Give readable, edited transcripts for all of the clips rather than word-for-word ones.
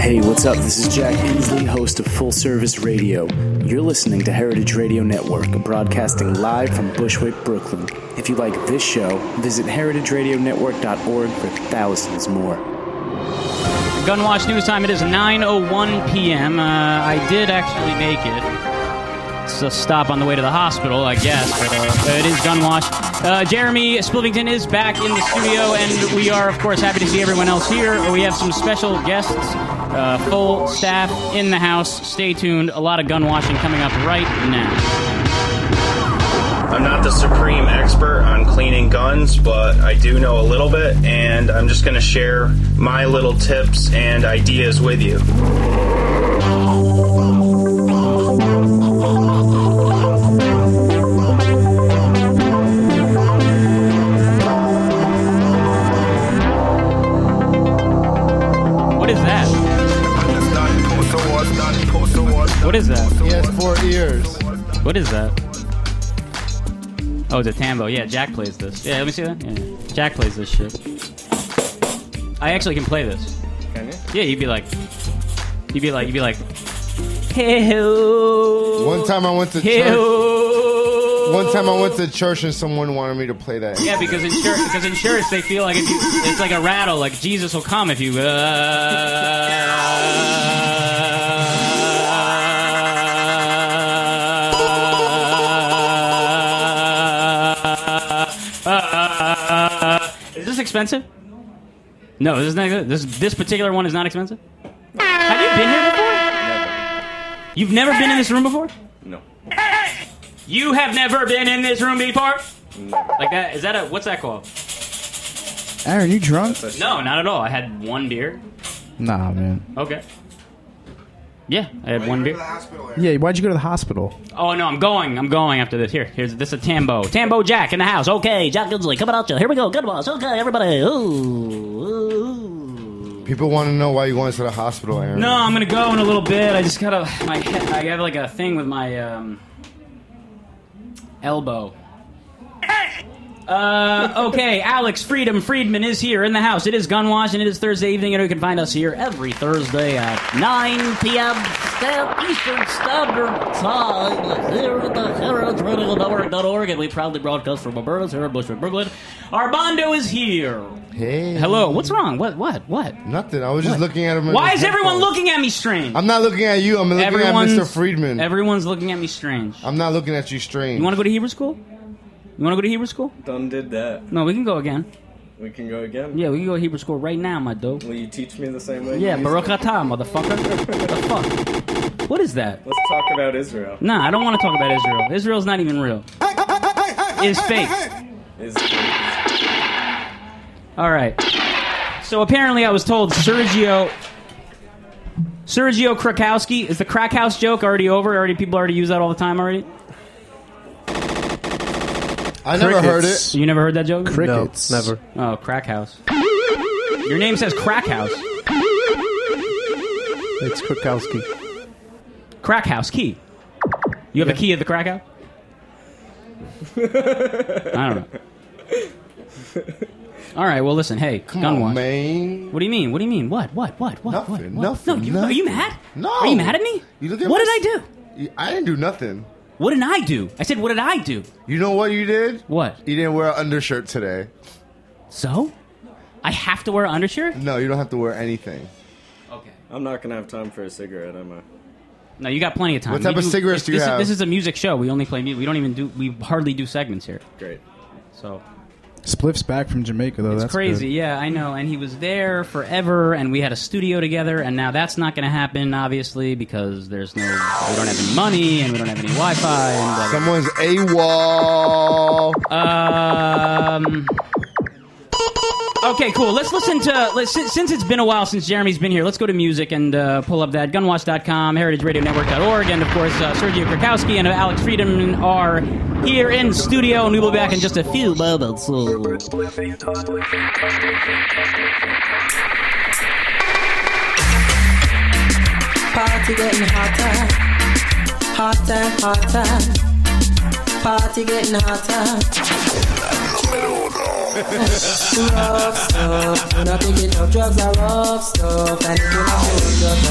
Hey, what's up? This is Jack Inslee, host of Full Service Radio. You're listening to Heritage Radio Network, broadcasting live from Bushwick, Brooklyn. If you like this show, visit heritageradionetwork.org for thousands more. Gunwash News Time. It is 9:01 p.m. I did actually make it. It's a stop on the way to the hospital, I guess, but it is Gunwash. Jeremy Splivington is back in the studio, and we are, of course, happy to see everyone else here. We have some special guests, full staff in the house. Stay tuned. A lot of gun washing coming up right now. I'm not the supreme expert on cleaning guns, but I do know a little bit, and I'm just going to share my little tips and ideas with you. What is that? What is that? He has 4 ears. What is that? Oh, it's a tambo. Yeah, Jack plays this. Yeah, let me see that. Yeah. Jack plays this shit. I actually can play this. Can you? Yeah, you'd be like, hey-ho. One time I went to church. One time I went to church and someone wanted me to play that. Yeah, because in church they feel like if you, it's like a rattle, like Jesus will come if you. Is this expensive? No, this is not good. This particular one is not expensive. Have you been here before? Never. You've never been in this room before? No. You have never been in this room before? No. Like that? Is that a, what's that called? Aaron, you drunk? No, not at all. I had one beer. Nah, man. Okay. Yeah, I had one beer. Yeah, why'd you go to the hospital? Oh no, I'm going after this. Here's this is a Tambo Jack in the house. Okay, Jack Inslee coming out you. Here we go, good boss. Okay, everybody. Ooh. People want to know why you going to the hospital, Aaron. No, I'm gonna go in a little bit. I just gotta my head. I have like a thing with my elbow. Okay, Alex Friedman is here in the house. It is Gunwash, and it is Thursday evening, and you can find us here every Thursday at 9 p.m. Eastern Standard Time here at the heritageradionetwork.org, and we proudly broadcast from Alberta's here in Bushwick, Brooklyn. Armando is here. Hey. Hello. What's wrong? What? Nothing. I was just looking at him. Why is everyone looking at me strange? I'm not looking at you. I'm looking at Mr. Friedman. Everyone's looking at me strange. I'm not looking at you strange. You want to go to Hebrew school? You want to go to Hebrew school? Done did that. No, we can go again. We can go again? Yeah, we can go to Hebrew school right now, my dude. Will you teach me the same way? Yeah, Baruch atah, motherfucker. What the fuck? What is that? Let's talk about Israel. Nah, I don't want to talk about Israel. Israel's not even real. It's fake. All right. So apparently I was told Sergio Krakowski, is the crack house joke already over? People already use that all the time already? I never heard it. You never heard that joke? Crickets. No, never. Oh, crack house. Your name says crack house. It's Krakowski. Crack house key. You have a key of the crack house? I don't know. All right, well, listen. Hey, Come Gunwash. on, man. What do you mean? What do you mean? What? Nothing. No, are you mad? No. Are you mad at me? You look at what my- did I do? I didn't do nothing. What did I do? I said, what did I do? You know what you did? What? You didn't wear an undershirt today. So? I have to wear an undershirt? No, you don't have to wear anything. Okay. I'm not going to have time for a cigarette, am I? No, you got plenty of time. What type of cigarettes do you have? This is a music show. We only play music. We hardly do segments here. Great. So... Spliff's back from Jamaica, though. It's That's crazy, good. yeah, I know. And he was there forever, and we had a studio together, and now that's not going to happen, obviously, because we don't have any money, and we don't have any Wi-Fi, and blah, blah, blah. Someone's AWOL. Okay, cool. Let's listen to... Since it's been a while since Jeremy's been here, let's go to music and pull up that. Gunwash.com, heritageradionetwork.org, and, of course, Sergio Krakowski and Alex Friedman are here in studio, and we will be back in just a few moments. Party getting hotter, hotter, hotter. Party getting hotter. Rough stuff, you know picking up drugs are rough stuff. And if you not doing drugs,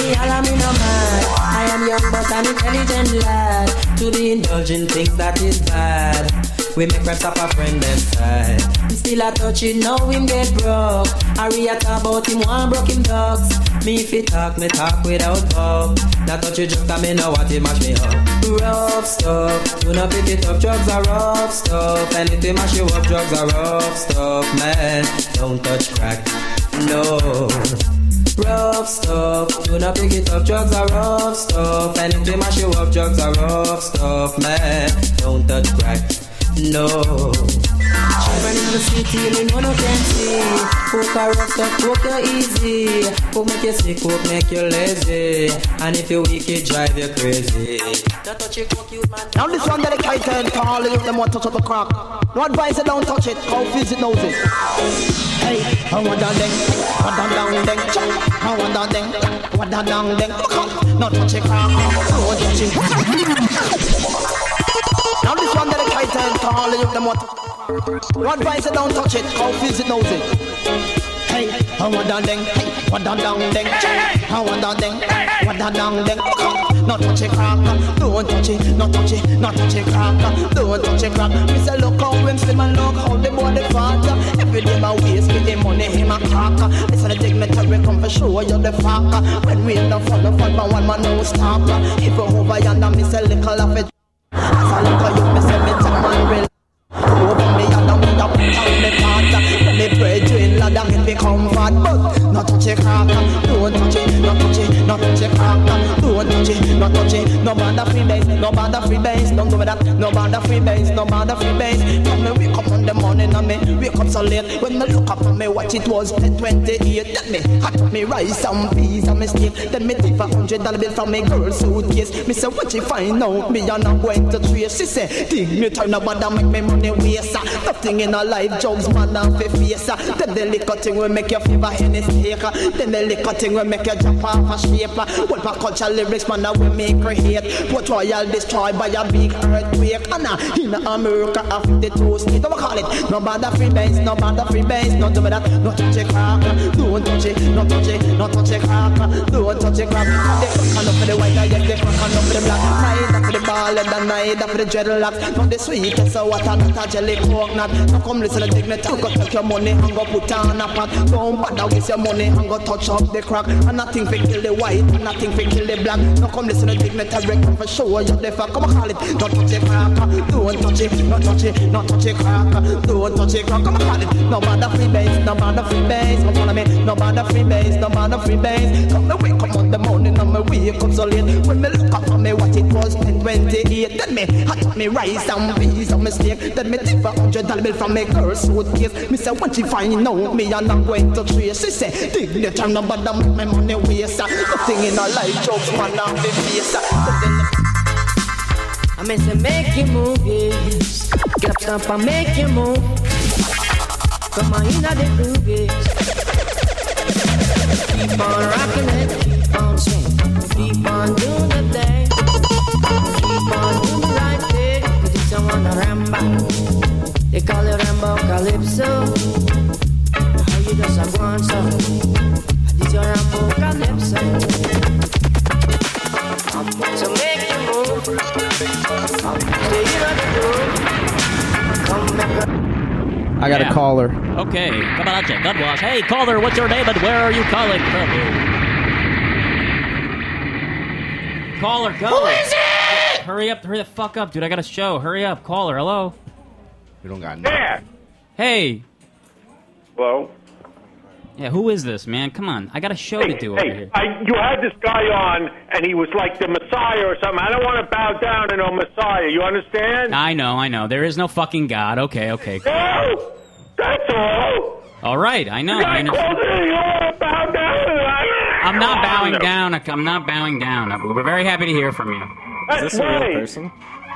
me all I'm in a mad. I am young but an intelligent lad. To the indulgent things that is bad. We make friends up a friend inside. He still a touch it, now him get broke. Harry a talk about him, one broke him dogs. Me if he talk, me talk without talk. Not touch it, just me know what he mash me up. Rough stuff, do not pick it up, drugs are rough stuff. Anything mash you up, drugs are rough stuff, man. Don't touch crack, no. Rough stuff, do not pick it up, drugs are rough stuff. Anything mash you up, drugs are rough stuff, man. Don't touch crack, no. Children in the city, me know no can see. Coke a rough stuff, coke you easy. Coke make you sick, coke make you lazy. And if you weak, it drive you crazy. Don't touch it, coke you man. Now this one dedicated to all of you them want to touch up the crack. No advice, don't touch it, how feels it knows it. Hey, I want that ding, what that down ding, I want that ding, what that down ding. Not touch it, crack, don't touch it. Now this one dedicated to all of you them want to. No advice, don't touch it, how feels it knows it. Hey, I want that ding, what that down ding, I want that ding, what that down ding. Not touch it, crack, don't touch it, not touch it, not touch it, crack, don't touch it, crack. Me say look how him slim and look how the body fat. Every day my waist with the money him a crack. This is the dignitary come for show you the fact. When we no follow fun, but one man no stop. If you over yonder, me say little of it. As I look at you, me say me time and real. Over me yonder, me a put on the part. When me pray to ladder, it be comfort. But not touch it, crack, don't touch it, not touch it, not touch it, crack, don't touch it, not touch it. No bother free base, no bother free base, don't do that. No bother free base, no bother free base. When me wake up on the morning and me wake up so late. When me look up on me watch, it was 10:28. Then me hot me rice and peas and me steak. Then me take $100 bill from me girl's suitcase. Me say what you find out, me and I'm going to trace. She say, think me turn no bother make me money waste. Nothing in a life, jobs man and fi face. Then the liquor thing will make you fever any steak. Then the liquor thing will make you jump off a shape. What for culture lyrics man that will make create. Port Royal destroyed by a big earthquake. And in America after the two states, what we call it? No bother free base, no bother free base. No do that, no touch it crack. Don't touch it, no touch it, no touch it crack. Don't touch it crack. They crack enough for the white, yes, they crack enough for the black. Neither for the ball and the neither for the dreadlocks. From the sweetest of water, not a jelly coconut. Now come listen to dignity, go take your money and go put on a pot. Don't bother with your money and go touch up the crack. And nothing for kill the white, and nothing for kill the black. Now come listen to dignity, record for show you the fuck. Come on, call it, don't touch it crack. Don't touch it, don't touch it, don't touch it crack. Don't touch it crack. Come on, call it, no bother free base, no bother free base. Come follow me, no bother free base, no bother free base. Come me wake up on the morning and me wake up so late. When me look up on me what it was 10:28. Then me hot me rice and peas and me steak. Then me take $100 bill from me girl's suitcase. Me say what you find out, me and I'm going to trace. She say dignity no bother make my money waste. Nothing in a life jokes man and the face. I mean say make you move, yes. Get up, stomp and make you move. Come on, you know the groove, yes. Keep on rocking it, keep on swinging, keep on doing the thing, keep on doing the right thing. 'Cause it's a one Rambo, they call it Rambo Calypso. How you just a go on so? This your Rambo Calypso. So make you move, stay in the groove. Come make a. I got a caller. Okay, come on, check. Gunwash. Hey, caller, what's your name and where are you calling from? Caller, go. Who is it? Hurry up, hurry the fuck up, dude. I got a show. Hurry up, caller. Hello. We don't got no. Yeah. Hey. Hello. Yeah, who is this, man? Come on. I got a show to do over here. You had this guy on, and he was like the Messiah or something. I don't want to bow down to no Messiah. You understand? I know. There is no fucking God. Okay. No! That's all! All right, I know. The guy called it, you want to bow down? I'm not bowing down. I'm not bowing down. We're very happy to hear from you. That's Is this a real person?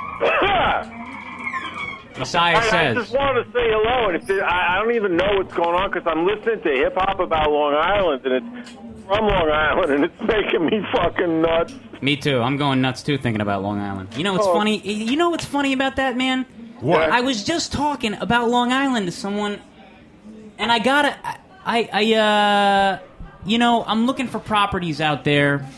Messiah says. I just wanted to say hello, and I don't even know what's going on because I'm listening to hip-hop about Long Island, and it's from Long Island, and it's making me fucking nuts. Me too. I'm going nuts, too, thinking about Long Island. You know what's funny? You know what's funny about that, man? What? I was just talking about Long Island to someone, and I gotta... I'm looking for properties out there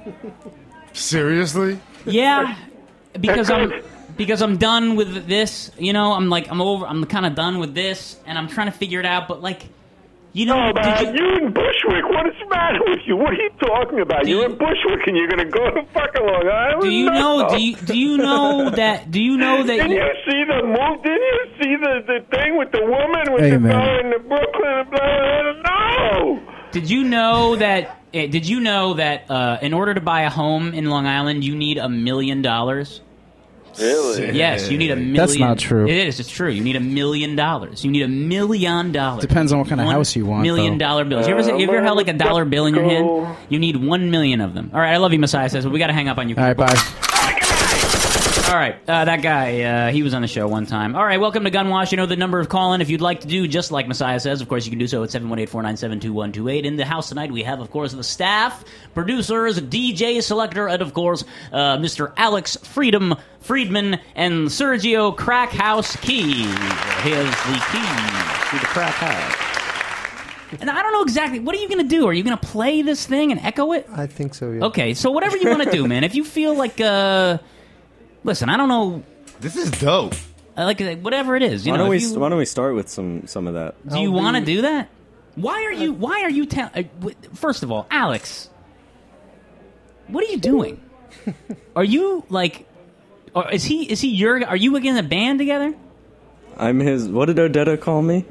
Seriously? Yeah, because I'm done with this. You know, I'm kind of done with this, and I'm trying to figure it out. But like, you know, you in Bushwick? What is the matter with you? What are you talking about? You're in Bushwick, and you're going to go to fucking Long Island? Do you know? Do you know that? Do you know that? Didn't you see the move? Didn't you see the thing with the woman with the guy in the Brooklyn? No. Did you know that? Did you know that in order to buy a home in Long Island, you need $1 million? Really? Yes, you need $1 million. That's not true. It is. It's true. You need $1 million. You need $1 million. Depends on what kind of house you want. $1 million bills. You ever held like a dollar bill in your hand? You need 1 million of them. All right, I love you, Messiah says, but we got to hang up on you. All right, bye. All right, that guy, he was on the show one time. All right, welcome to Gunwash. You know the number of call-in if you'd like to do just like Messiah says. Of course, you can do so at 718-497-2128. In the house tonight, we have, of course, the staff, producers, DJ, selector, and, of course, Mr. Alex Friedman and Sergio Crackhouse Key. Here's the key to the crack house. And I don't know exactly, what are you going to do? Are you going to play this thing and echo it? I think so, yeah. Okay, so whatever you want to do, man. If you feel like... Listen, I don't know. This is dope. Like whatever it is. Why don't we start with some of that? Do you want to do that? Why are you first of all, Alex, what are you doing? Are you like? Or is he your? Are you in a band together? I'm his. What did Odetta call me?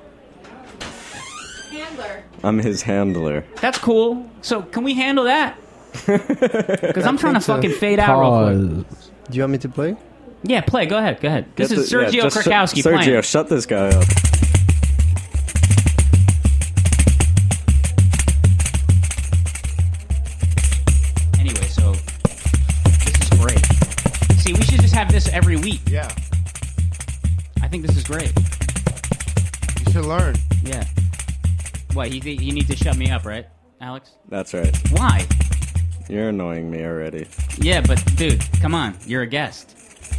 Handler. I'm his handler. That's cool. So can we handle that? Because I'm trying to fucking fade out real quick. Do you want me to play? Yeah, play. Go ahead. This is Sergio Krakowski playing. Sergio, shut this guy up. Anyway, so this is great. See, we should just have this every week. Yeah. I think this is great. You should learn. Yeah. What, you need to shut me up, right, Alex? That's right. Why? You're annoying me already. Yeah, but dude, come on. You're a guest.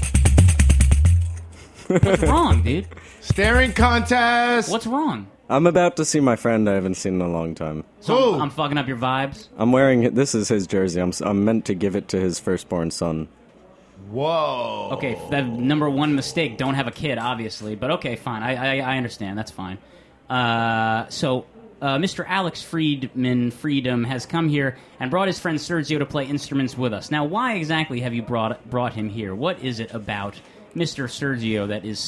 What's wrong, dude? Staring contest. What's wrong? I'm about to see my friend I haven't seen in a long time. So I'm fucking up your vibes? I'm wearing... This is his jersey. I'm meant to give it to his firstborn son. Whoa. Okay, that number one mistake. Don't have a kid, obviously. But okay, fine. I understand. That's fine. Mr. Alex Freedom has come here and brought his friend Sergio to play instruments with us. Now, why exactly have you brought him here? What is it about Mr. Sergio that is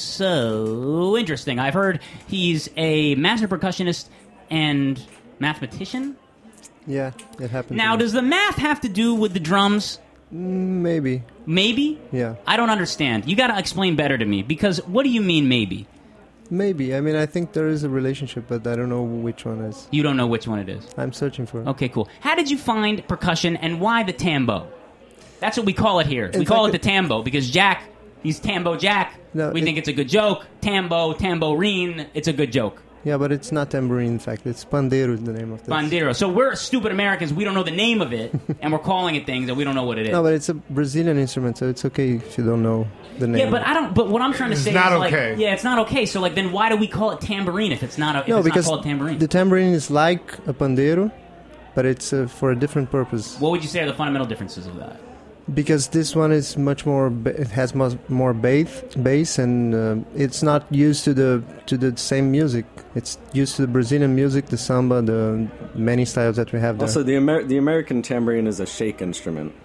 so interesting? I've heard he's a master percussionist and mathematician. Yeah, it happens. Now, does the math have to do with the drums? Maybe. Maybe? Yeah. I don't understand. You got to explain better to me, because what do you mean maybe? Maybe. I mean, I think there is a relationship, but I don't know which one is. You don't know which one it is? I'm searching for it. Okay, cool. How did you find percussion, and why the tambo? That's what we call it here. We call it the tambo, because Jack, he's Tambo Jack. No, we think it's a good joke. Tambo, tambourine, it's a good joke. Yeah, but it's not tambourine, in fact. It's pandero is the name of this. Pandero. So we're stupid Americans. We don't know the name of it, and we're calling it things that we don't know what it is. No, but it's a Brazilian instrument, so it's okay if you don't know the name. Yeah, but I don't. But what I'm trying to say is not like, okay. yeah, it's not okay. So like, then why do we call it tambourine if it's not? If no, it's because not called tambourine. The tambourine is like a pandero, but it's for a different purpose. What would you say are the fundamental differences of that? Because this one is much more. It has much more bass, and it's not used to the same music. It's used to the Brazilian music, the samba, the many styles that we have there. Also, the American tambourine is a shake instrument.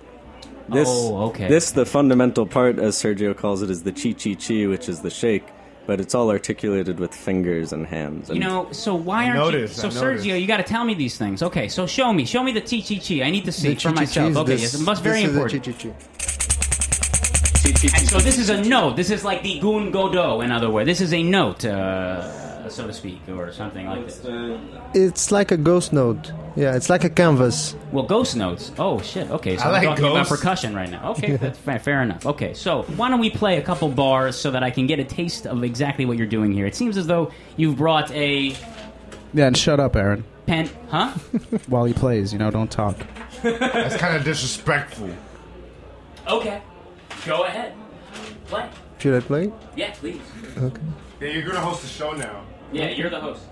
Okay. This, the fundamental part, as Sergio calls it, is the chi-chi-chi, which is the shake. But it's all articulated with fingers and hands. And So why aren't you... So, Sergio, you got to tell me these things. Okay, so show me the chi-chi-chi. I need to see for myself. Okay, yes, it must be very important. This is the chi-chi-chi. And so this is a note. This is like the gun godo, in other words. This is a note, so to speak, or something like this. It's like a ghost note. Yeah, it's like a canvas. Well, ghost notes. Oh, shit. Okay, so I'm talking about percussion right now. Okay, that's fair enough. Okay, so why don't we play a couple bars so that I can get a taste of exactly what you're doing here? It seems as though you've brought a... Yeah, and shut up, Aaron. Pen... Huh? While he plays, don't talk. That's kind of disrespectful. Okay. Go ahead. Play. Should I play? Yeah, please. Okay. Yeah, you're going to host the show now. Yeah, you're the host.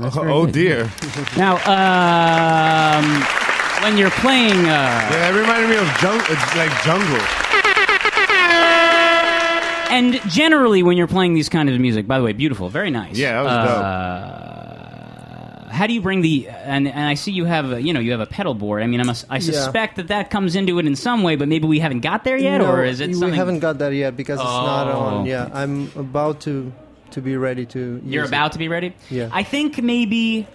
That's very Oh good. dear. Now, when you're playing, Yeah, it reminded me of jungle. and generally when you're playing these kind of music, by the way, beautiful, very nice. Yeah, that was How do you bring the and I see you have you have a pedal board. I mean, I suspect that comes into it in some way, but maybe we haven't got there yet, No, or is it something? We haven't got that yet because it's not on. okay. Yeah, I'm about to be ready to. You're use about it. to be ready? Yeah. I think maybe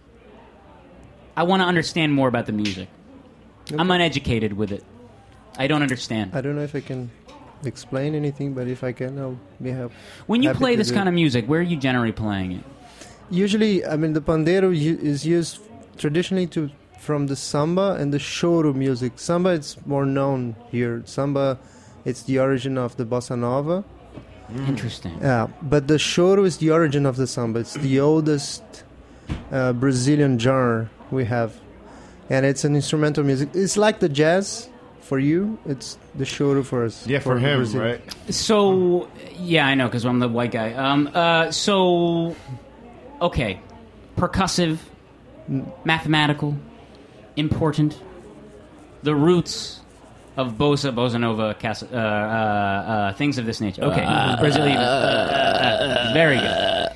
I want to understand more about the music. Okay. I'm uneducated with it. I don't understand. I don't know if I can explain anything, but if I can, I'll be happy. When you play to this do kind it. of music, where are you generally playing it? Usually, I mean, the pandero is used traditionally from the samba and the choro music. Samba, it's more known here. Samba, it's the origin of the bossa nova. Interesting. Yeah, but the choro is the origin of the samba. It's the oldest Brazilian genre we have, and it's an instrumental music. It's like the jazz for you. It's the choro for us. Yeah, for him, Brazil. right? So, yeah, I know, because I'm the white guy. Okay. Percussive, mathematical, important. The roots of bossa nova, things of this nature. Okay. Brazilian. Very good.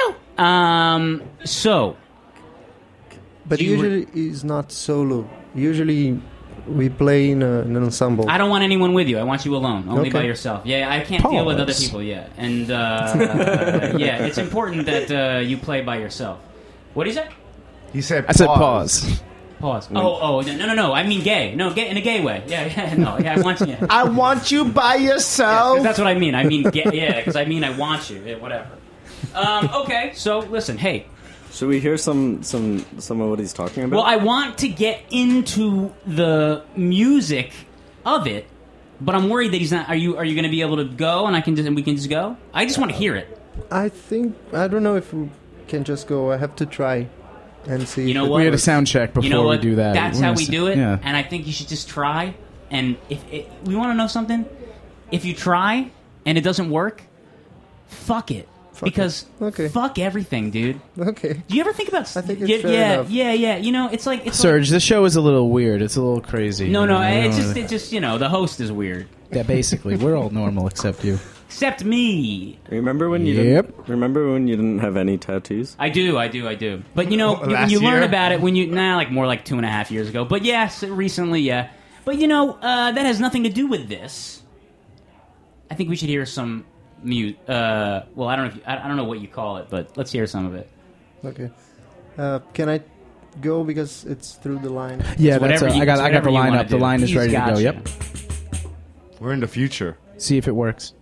So. But usually it's not solo. Usually we play in an ensemble. I don't want anyone with you. I want you alone, only by Okay. yourself. Yeah, I can't deal with other people. Yeah, and yeah, it's important that you play by yourself. What did he say? He said. I said pause. Pause. Oh, no. I mean gay. No, gay in a gay way. Yeah, no. Yeah, I want you. Yeah. I want you by yourself. Yeah, that's what I mean. I mean gay. Yeah, because I mean I want you. Yeah, whatever. Okay, so listen. Hey. Should we hear some of what he's talking about? Well, I want to get into the music of it, but I'm worried that he's not. Are you going to be able to go and we can just go? I just want to hear it. I don't know if we can just go. I have to try and see. You know if it what? We had a works. sound check before we do that. That's We're how gonna we s- do it. Yeah. And I think you should just try. And if we want to know something, if you try and it doesn't work, fuck it. Because fuck everything, dude. Okay. Do you ever think about? I think it's fair enough. Yeah. You know, it's like Serge, this show is a little weird. It's a little crazy. No, You know, I it's don't just the host is weird. Yeah, basically, we're all normal except you. Except me. Remember when you didn't have any tattoos? I do. But you know, you learn year? about it when you more like 2.5 years ago. But yes, recently, yeah. But you know, that has nothing to do with this. I think we should hear some mute. Well, I don't know what you call it, but let's hear some of it. Okay. Can I go because it's through the line? Yeah, I got the line up. The line is ready to go. Yep. We're in the future. See if it works.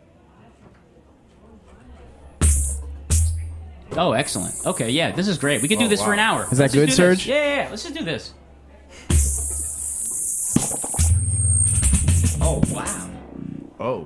Oh, excellent. Okay, yeah, this is great. We could do this for an hour. Is that Let's good, just do this. Serge? Yeah. Let's just do this. Oh, wow. Oh.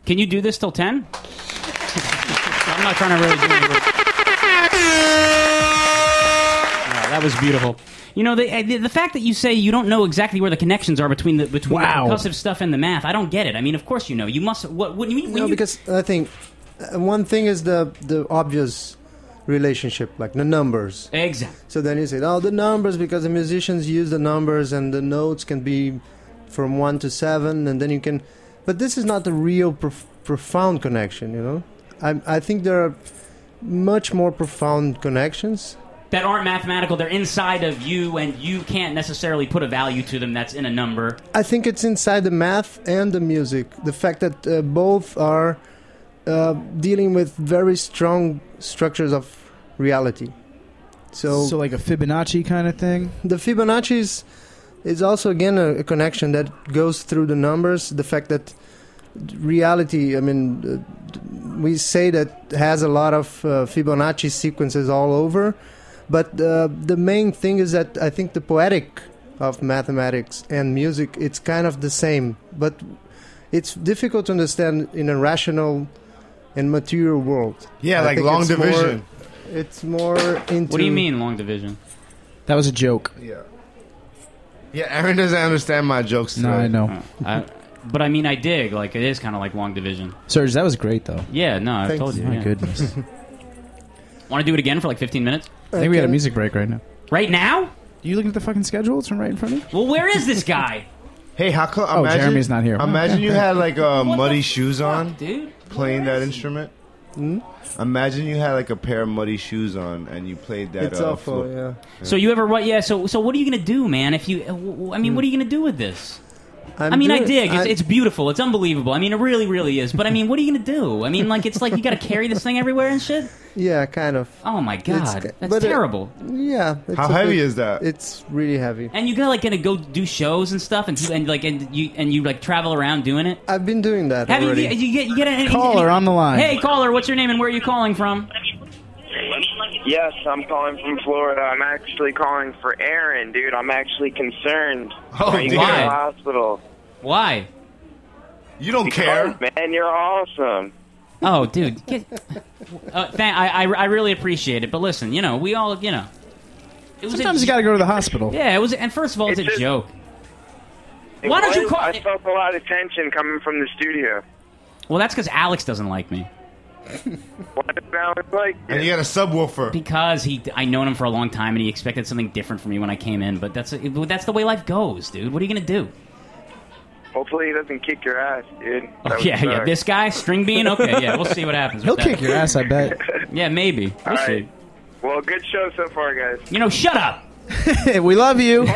Can you do this till 10? I'm not trying to really do it. That was beautiful. You know, the fact that you say you don't know exactly where the connections are between the percussive stuff and the math, I don't get it. I mean, of course you know. You must. What do you mean? Because I think one thing is the obvious relationship, like the numbers. Exactly. So then you say, the numbers, because the musicians use the numbers, and the notes can be from 1 to 7, and then you can. But this is not a real profound connection, you know. I think there are much more profound connections that aren't mathematical. They're inside of you, and you can't necessarily put a value to them that's in a number. I think it's inside the math and the music. The fact that both are dealing with very strong structures of reality. So like a Fibonacci kind of thing? The Fibonacci is also, again, a connection that goes through the numbers. The fact that reality, I mean, we say that has a lot of Fibonacci sequences all over. But the main thing is that I think the poetic of mathematics and music, it's kind of the same. But it's difficult to understand in a rational and material world. Yeah, like long division. It's more into... What do you mean, long division? That was a joke. Yeah. Yeah, Aaron doesn't understand my jokes today. No, I know. But I mean, I dig. Like, it is kind of like long division. Serge, that was great, though. Yeah, no, I told you. My goodness. Want to do it again for like 15 minutes? I think we got a music break right now. Right now? You looking at the fucking schedule? It's right in front of you. Well, where is this guy? Hey, how come? Jeremy's not here. Imagine you had like muddy shoes on, dude, playing that instrument. Imagine you had like a pair of muddy shoes on and you played that. It's awful, yeah. So you ever what? Yeah. So what are you gonna do, man? If you, I mean, what are you gonna do with this? I dig. It's beautiful. It's unbelievable. I mean, it really, really is. But I mean, what are you gonna do? I mean, like, it's like you got to carry this thing everywhere and shit. Yeah, kind of. Oh my god, that's terrible. Yeah. How heavy is that? It's really heavy. And you gonna go do shows and stuff, and you travel around doing it. I've been doing that already. You get an caller on the line. Hey, caller, what's your name and where are you calling from? Yes, I'm calling from Florida. I'm actually calling for Aaron, dude. I'm actually concerned. Oh, you go to the hospital. Why? You don't care, man. You're awesome. Oh, dude. I really appreciate it. But listen, we all, sometimes you got to go to the hospital. Yeah, it was. And first of all, it's a joke. Why don't you call? I felt a lot of tension coming from the studio. Well, that's because Alex doesn't like me. What does Alex like? And you got a subwoofer. Because I known him for a long time, and he expected something different from me when I came in. But that's the way life goes, dude. What are you gonna do? Hopefully he doesn't kick your ass, dude. Yeah. This guy, String Bean? Okay, yeah, we'll see what happens. He'll kick your ass, I bet. Yeah, maybe. We'll see. Well, good show so far, guys. Shut up! We love you.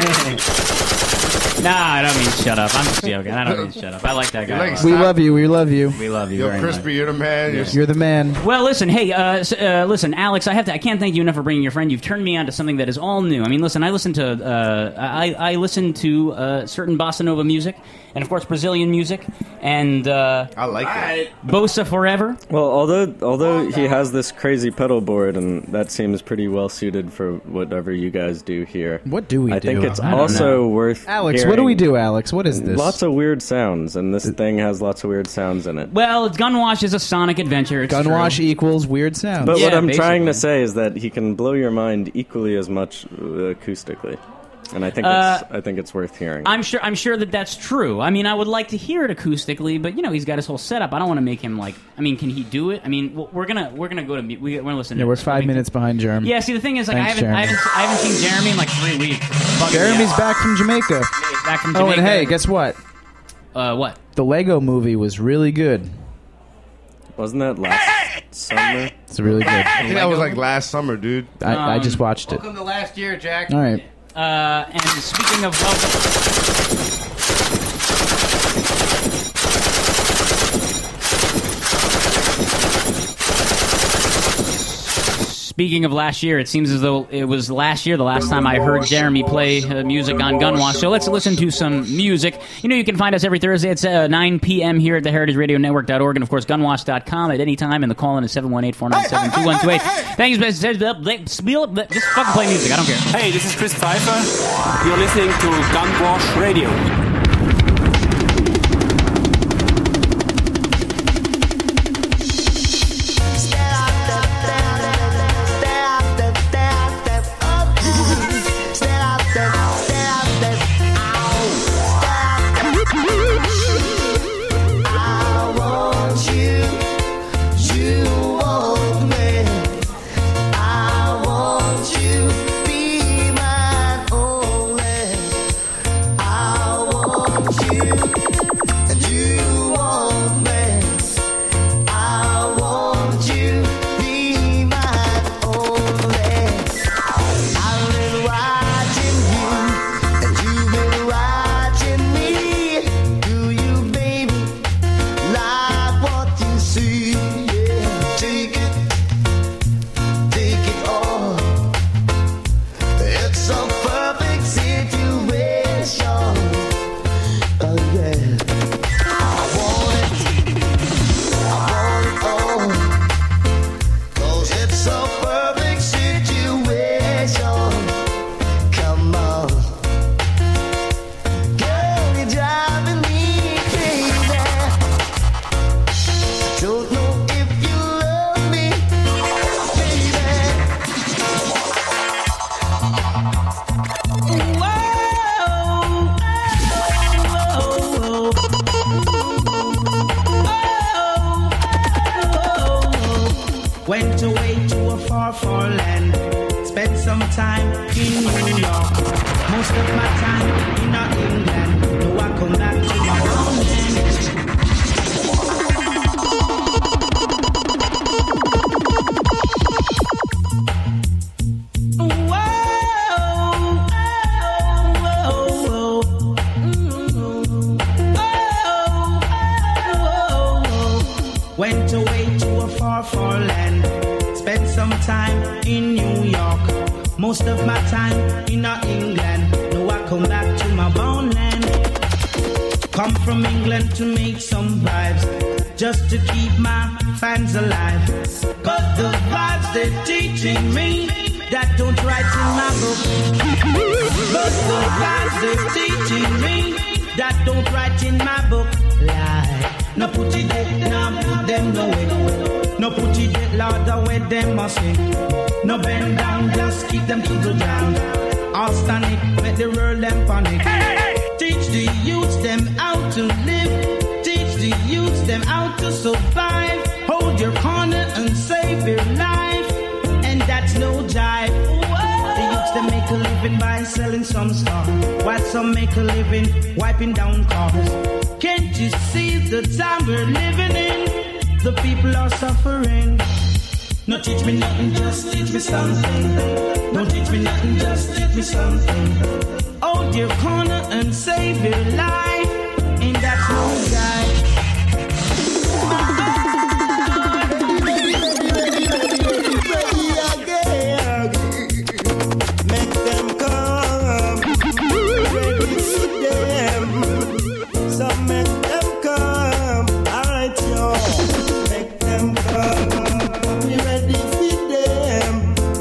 Nah, I don't mean shut up. I'm just joking. I don't mean shut up. I like that guy. We love you. We love you. We love you. Yo, Crispy, you're the man. Yeah. You're the man. Well, listen. Hey, listen, Alex. I can't thank you enough for bringing your friend. You've turned me on to something that is all new. I mean, listen. I listen to certain bossa nova music, and of course Brazilian music, and I like it. Bossa Forever. Well, although he has this crazy pedal board, and that seems pretty well suited for whatever you guys do here. What do we do? I think it's also worth. Alex, what do we do, Alex? What is this? Lots of weird sounds, and this thing has lots of weird sounds in it. Well, Gunwash is a sonic adventure. Gunwash equals weird sounds. But what I'm trying to say is that he can blow your mind equally as much acoustically. And I think it's worth hearing. I'm sure that's true. I mean, I would like to hear it acoustically, but he's got his whole setup. I don't want to make him like. I mean, can he do it? I mean, we're gonna go to we're gonna listen. Yeah, we're 5 minutes behind Jeremy. Yeah, see, the thing is, like, I haven't seen Jeremy in like 3 weeks. Jeremy's back from Jamaica. Back from Jamaica. Oh, and hey, guess what? What? The Lego Movie was really good. Wasn't that last summer? It's really good. I think that was like last summer, dude. I just watched it. Welcome to last year, Jack. All right. And speaking of welcome. Speaking of last year, it seems as though it was last year the last time I heard Jeremy play music on Gunwash. So let's listen to some music. You can find us every Thursday at 9 p.m. here at the heritageradionetwork.org and, of course, gunwash.com at any time. And the call-in is 718-497-2128. Thanks. Just fucking play music. I don't care. Hey, this is Chris Pfeiffer. You're listening to Gunwash Radio. Most of my time in England. No, I come back to my own land. Went away to a far, far land. Spent some time in New York. Most of my time in England. Now I come back to my born land. Come from England to make some vibes, just to keep my fans alive. But the vibes they're teaching me, that don't write in my book. But the vibes they're teaching me, that don't write in my book. Lie. No put it there, no put them nowhere. No put it there, Lord, the way them must be. No bend down, just keep them to the ground. All stand it, make the world them panic. Teach the youths them how to live. Teach the youths them how to survive. Hold your corner and save your life. And that's no jive. The youths them make a living by selling some stuff, while some make a living wiping down cars. Can't you see the time we're living in? The people are suffering. No teach me nothing, just teach me something. Don't teach me nothing, just teach me something. Hold your corner and save your life. Ain't that no guy? Make them come, ready for them. So make them come, alright yo. Make them come, be ready for them.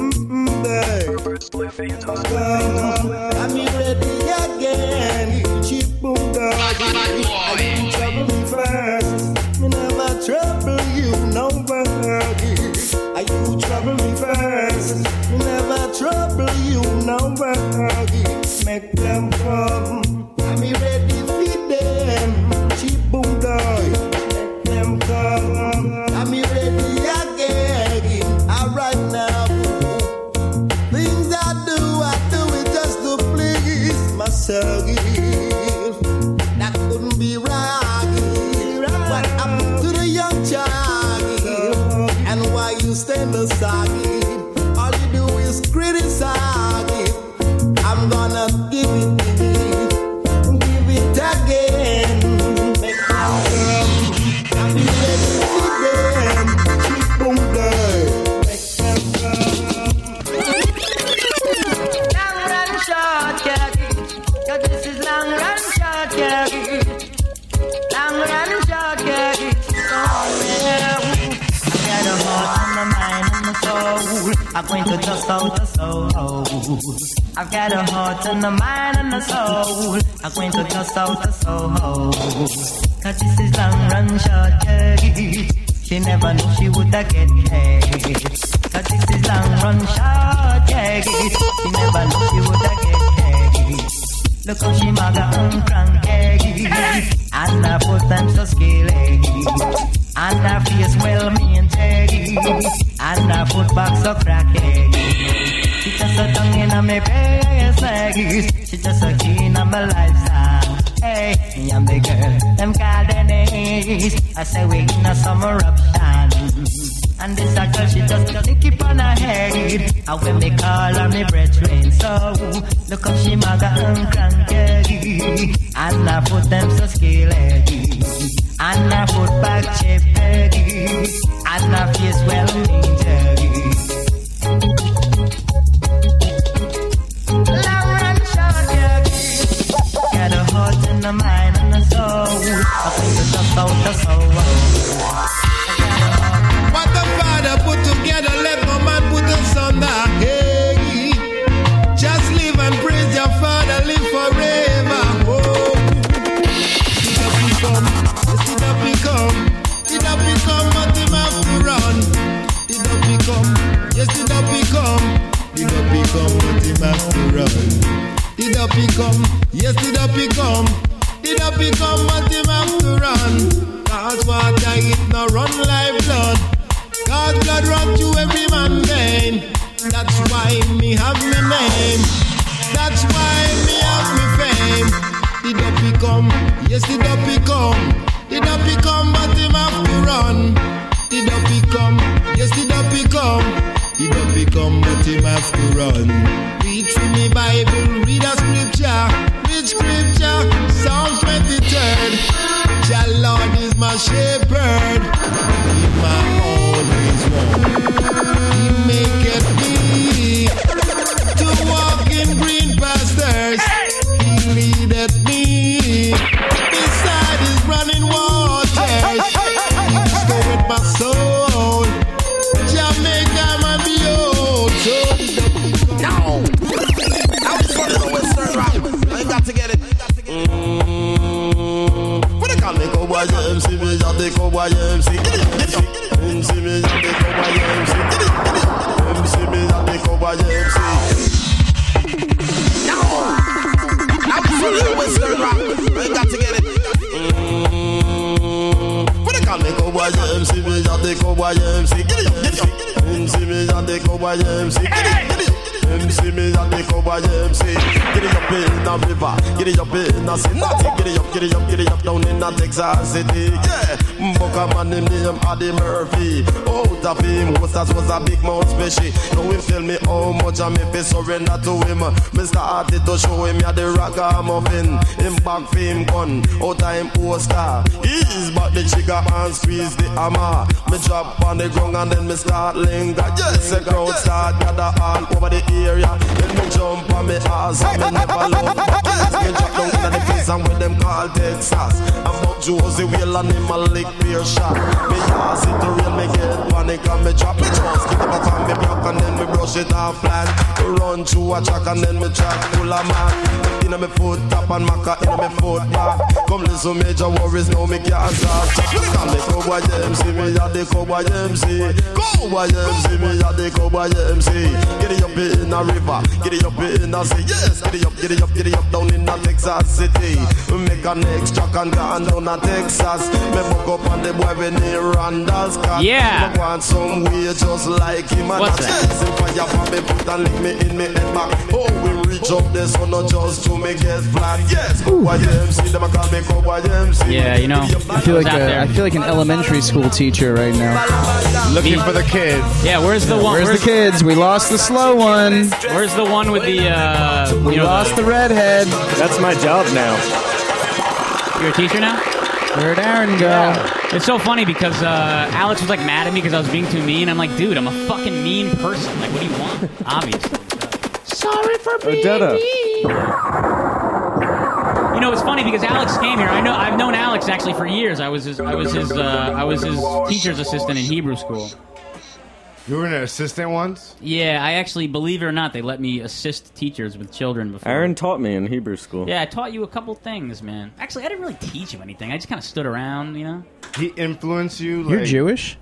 I'm ready again. Cheap boom dog, I didn't trouble me first. Me never trouble you, no buggy. I you trouble me first. Me never trouble you, no buggy. Make them come. I'm ready for them. Cheap boom dog, make them come. I'm ready again. Alright now. Things I do it just to please myself. That couldn't be right. What happened to the young child? And why you stand aside? All you do is criticize. I'm gonna give it again. Make them come. I'm ready for them. Keep on going. Make them come. Long run short, yeah. Cause this is long run short, yeah. Long run short, yeah. Oh, yeah. I got a heart and a mind and a soul. I'm going to dust out the soul. I've got a heart and a mind and a soul. I'm going to dust out the soul. Cause this is long run short, yeah. She never knew she would get paid. Cause this is long run short, yeah. She never knew she would get paid. Look how she maga and cranky. And her foot them so scaly. And her face well maintained. And her foot back so cracky. She just a tongue in my face. She just a keen on my lifestyle. Hey, me and the girl, them call their names. I say we in a summer eruption. And this a girl, she just keep on her head. And when me call her, me brethren. So, look how she maga and cranky. And her foot them so scaly. And her foot back chippy. And her face well maintained. Long run short, yeah. Got a heart and a mind and a soul. I think it's just out the soul. What the Father put together, let no man put asunder. Hey, just live and praise your Father, live forever. Oh, did up become what him have to run. Did up become what him have to run. Did up become what him have to run. Cause water it no run like blood. Cause blood run to every man vein. That's why me have my name. That's why me have me fame. The duppy come, yes the duppy come. The duppy come, but him have to run. The duppy come, yes the duppy come. The duppy come, but him have to run. Read through me Bible, read a scripture. Read scripture, Psalm 23rd. Jah Lord is my shepherd. He my always walk. He maketh me to walk in green pastures. He leadeth me beside his running waters. He's go with my soul. Jamaica, my behold. Now it's for the Western rap. I got to get it. What I call me cowboy MC, me just the cowboy MC. MC me just the cowboy MC. MC me just the cowboy MC. Now it's for the Western rap. I got to get it. What I call me cowboy MC, me just the cowboy MC. MC me just the cowboy MC. MC me and the cowboy MC. Get it up in the river, get it up in the city. Get it up down in the Texas City. Yeah, Bucka man him name Eddie Murphy. Out of him, Hostess was a big mouth fishy. Now him tell me how much I may be surrender to him. Me started to show him ya the ragamuffin. Him back for him gun, out of him poster. Ease back the trigger and squeeze the hammer. Me drop on the ground and then me start linger. Yes, the crowd start gather all over the area. Then me jump on me ass and me never love buckets. Me drop down in the place and with them call Texas. I'm up Josie Whale and him a lick beer shot. Me ass it to real, me get panic and me drop. Me just get up on me block and then me brush it off flat. Run through a track and then me track full of man. Inna me foot top and maca inna me foot back. Come listen major worries, now me can't stop. Call me cowboy MC, me a the cowboy MC. Cowboy MC, me a the cowboy MC. Get it up in the river, get it up in the sea. Yes, get it up down in the Texas City. We make a next track and gone down to Texas. Me buck up on the boy when he Randall's cat. Yeah. Me want some way just like him and what's that? Fire for me put and lick me in me head back. Oh, we reach up there so not just to make it flat. Yes, cowboy MC, them a call me cowboy MC. Yeah, you know, I feel like an elementary school teacher right now. Looking for the kids. Yeah, where's the one? Where's the kids? We lost the slow one. Where's the one with the? We lost the redhead. That's my job now. You're a teacher now? Where'd Aaron go? Yeah. It's so funny because Alex was like mad at me because I was being too mean. I'm like, dude, I'm a fucking mean person. Like, what do you want? Obviously. Sorry for being mean. You know, it's funny because Alex came here. I've known Alex actually for years. I was his teacher's assistant in Hebrew school. You were an assistant once? Yeah, I actually, believe it or not, they let me assist teachers with children before. Aaron taught me in Hebrew school. Yeah, I taught you a couple things, man. Actually, I didn't really teach you anything. I just kind of stood around, you know. He influenced you. You're Jewish?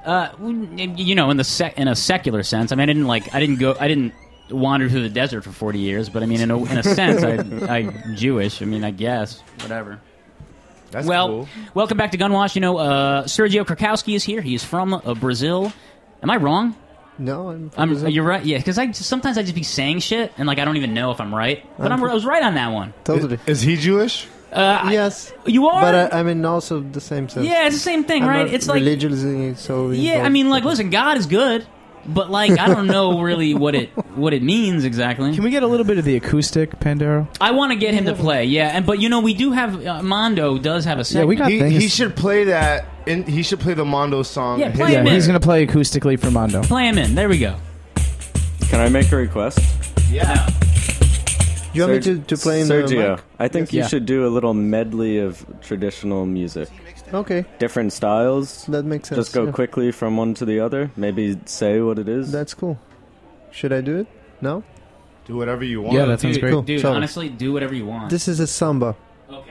You know, in a secular sense. I mean, I didn't wander through the desert for 40 years, but I mean, in a sense, I'm Jewish. I mean, I guess whatever. That's cool. Welcome back to Gunwash. You know, Sergio Krakowski is here. He is from Brazil. Am I wrong? No, I'm from Brazil. You're right. Yeah, because sometimes I just be saying shit and like I don't even know if I'm right, but I was right on that one. Totally. Is he Jewish? Yes. You are? But I mean also the same sense. Yeah, it's the same thing, right? It's like religiously so. Yeah, I mean, like, listen, God is good, but like I don't know really what it means exactly. Can we get a little bit of the acoustic, Pandero? I want to get him to play, yeah, but you know we do have Mondo does have a segment. Yeah, we got things. He should play that. He should play the Mondo song. Yeah, play him in. He's gonna play acoustically for Mondo. Play him in. There we go. Can I make a request? Yeah. You want me to play in Sergio, the mic? I think you should do a little medley of traditional music. Okay. Different styles. That makes sense. Just go quickly from one to the other. Maybe say what it is. That's cool. Should I do it? No? Do whatever you want. Yeah, that sounds great. Cool. Dude, So, honestly, do whatever you want. this is a samba. Okay.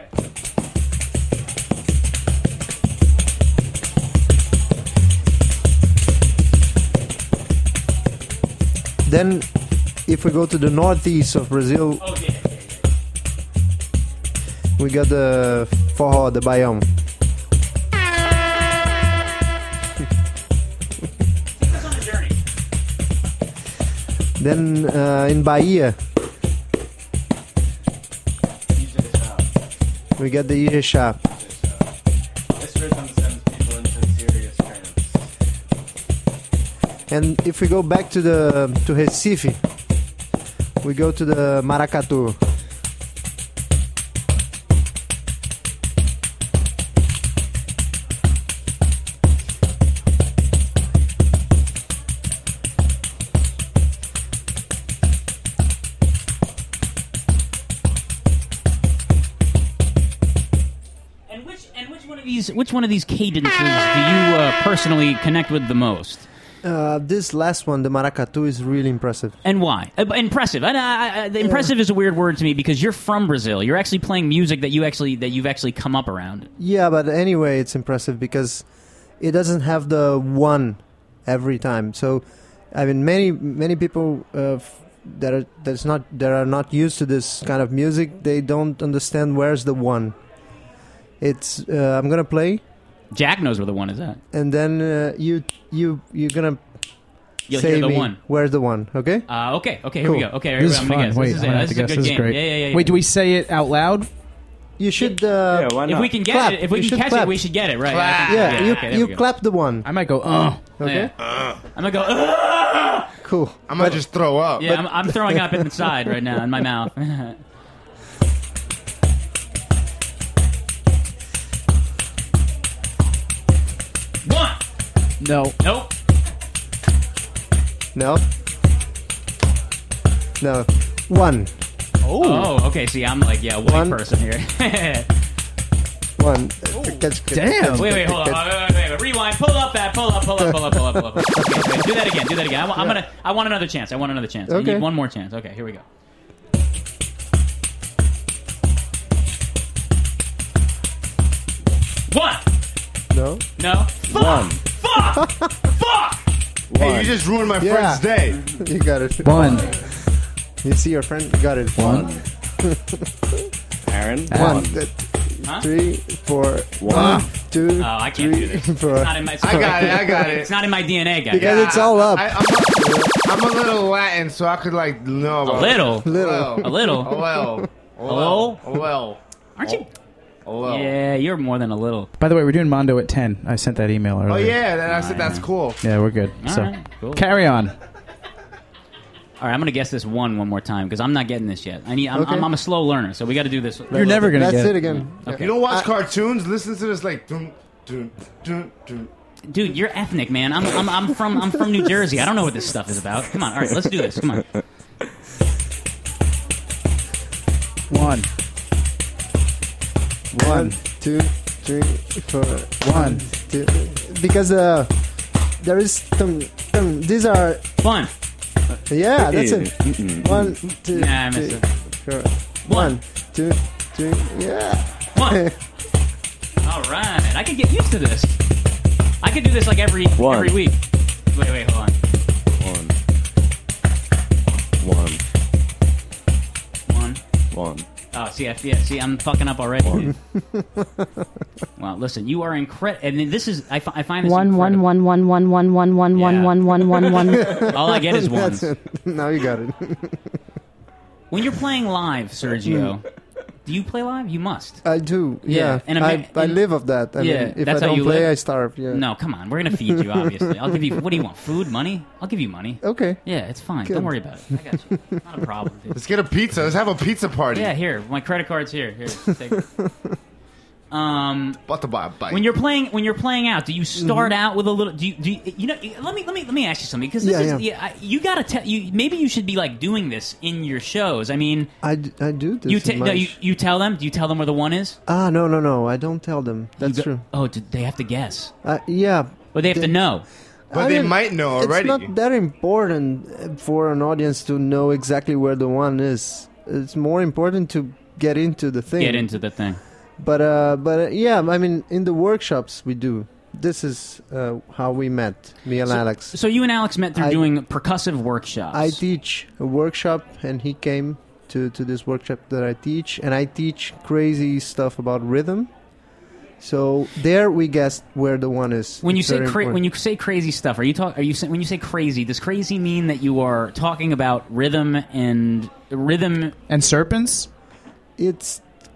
Then, if we go to the northeast of Brazil, we got the forró, the baião. Then in Bahia, We got the Ijexá. This rhythm sends people into serious trance. And if we go back to Recife, we go to the maracatu. Which one of these cadences do you personally connect with the most? This last one, the maracatu, is really impressive. And why? Impressive. Impressive is a weird word to me because you're from Brazil. You're actually playing music that you've actually come up around. Yeah, but anyway, it's impressive because it doesn't have the one every time. So, I mean, many people that are not used to this kind of music, they don't understand where's the one. It's I'm gonna play. Jack knows where the one is at. And then you're gonna You'll say hear the me one. Where's the one? Okay. Okay. Here Cool. we go. Okay. This is I'm gonna fun. guess. Wait, This is I'm gonna have it. to This is a guess. good This is game. great. Yeah. Wait, do we say it out loud? You should. Yeah, why not? If we can get Clap. it, if we You can should catch clap. it, we should get it right. Clap. I think- Yeah, okay, there you we go. clap the one. I might go. Okay. I'm gonna go. Cool. I might just throw up. Yeah, I'm throwing up inside right now in my mouth. One. No. Nope. No. No. One. Oh, okay. See, I'm like, yeah, white One. person here. One. Damn. Wait, hold on. Wait. Rewind. Pull up. Okay, wait, do that again. I want another chance. I Okay. need one more chance. Okay, here we go. One. No. No. One. Fuck. Hey, you just ruined my friend's day. You got it. One. You see your friend? Got it. One. Aaron. One. Huh? 3, 4. One. 2. Oh, I can't do this. It's 4. not in my. I got it. It's not in my DNA, guys. Because it's all up. I'm a little Latin, so I could know about A little. Little. A little. Well. Aren't you? Hello. Yeah, you're more than a little. By the way, we're doing Mondo at 10. I sent that email earlier. Oh yeah, I said that's cool. Yeah, we're good. All So, right, cool. carry on. All right, I'm gonna guess this one more time because I'm not getting this yet. Okay. I'm a slow learner, so we got to do this. You're never gonna That's get it again. Okay. You don't watch cartoons? Listen to this like. Dun, dun, dun, dun. Dude, you're ethnic, man. I'm from New Jersey. I don't know what this stuff is about. Come on, all right, let's do this. Come on. One. 1, 2, 3, 4. 1. 2. Because there is these are Fun. yeah. That's it. 1, 2, Nah, I 3, missed it. 4. 1, 2, 3. Yeah. One. All right, I could get used to this. I could do this like every week. Wait, hold on. One. Oh, see, I'm fucking up already. Well, listen, you are incredible, and this is I find this incredible. One. All I get is ones. That's it. Now you got it. When you're playing live, Sergio, do you play live? You must. I do. Yeah. And I live of that. I mean, if that's I how don't you play, live? I starve. Yeah. No, come on. We're gonna feed you. Obviously, I'll give you. What do you want? Food, money? I'll give you money. Okay. Yeah, it's fine. Good. Don't worry about it. I got you. Not a problem, dude. Let's get a pizza. Let's have a pizza party. Yeah, here. My credit card's here. Here, take it. About to buy a bike. When you're playing out, do you start out with a little? Do you know? Let me ask you something because you gotta tell you. Maybe you should be like doing this in your shows. I mean, I do this. You tell them. Do you tell them where the one is? No. I don't tell them. That's true. Oh, they have to guess. Yeah. Or they have to know. But they might know already. It's not that important for an audience to know exactly where the one is. It's more important to get into the thing. But yeah, I mean, in the workshops we do. This is how we met, me and Alex. So you and Alex met through doing percussive workshops. I teach a workshop, and he came to this workshop that I teach, and I teach crazy stuff about rhythm. So there we guessed where the one is. When you It's say very important. when you say crazy stuff, when you say crazy, does crazy mean that you are talking about rhythm and serpents? It's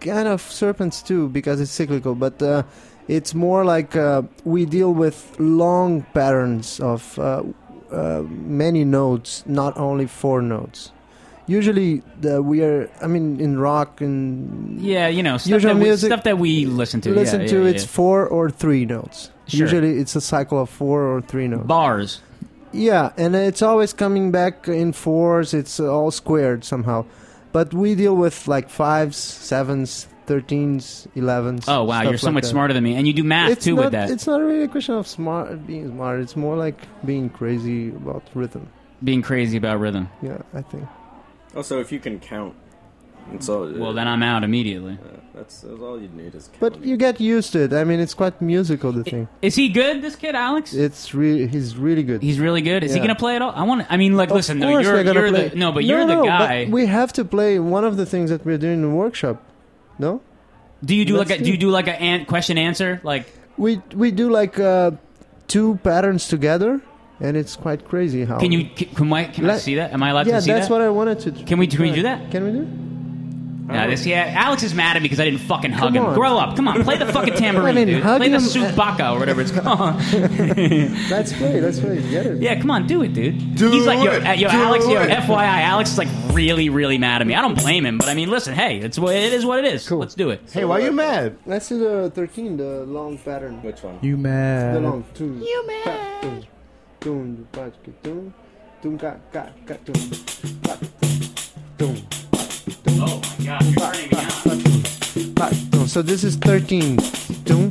kind of serpents too, because it's cyclical, but it's more like we deal with long patterns of many notes, not only 4 notes. Usually, in rock and stuff that we listen to. It's 4 or 3 notes. Sure. Usually, it's a cycle of 4 or 3 notes. Bars. Yeah, and it's always coming back in 4s. It's all squared somehow. But we deal with like 5s, 7s, 13s, 11s. Oh wow, you're so like much that. smarter than me, and you do math too with that. It's not really a question of being smart. It's more like being crazy about rhythm. Being crazy about rhythm. Yeah, I think. Also, if you can count, it's all. Well, then I'm out immediately. That's all you need is. But you get used to it. I mean, it's quite musical. The thing. Is he good? This kid, Alex? He's really good. He's really good. Is he Yeah. gonna play it all? Listen. No, course you're we're gonna play. you're the guy. But we have to play one of the things that we're doing in the workshop. No. Do you do Let's like a question answer like? We do like 2 patterns together, and it's quite crazy how. Can I see that? Am I allowed to see that? Yeah, that's what I wanted to. Can we do that? Can we do? Alex is mad at me because I didn't fucking hug him. on. Grow up. Come on, play the fucking tambourine, dude. Play the subaka or whatever it's called. Let's play. Get it. Yeah, come on, do it, dude. He's like, Alex, FYI, Alex is like really, really mad at me. I don't blame him, but I mean, listen, hey, it is what it is. Cool. Let's do it. Hey, why are you mad? Let's do the 13, the long pattern. Which one? You mad? The long 2. You mad? Doom, doom, doom, ka, doom, doom. Oh my God, you're turning me on. So this is 13. 1,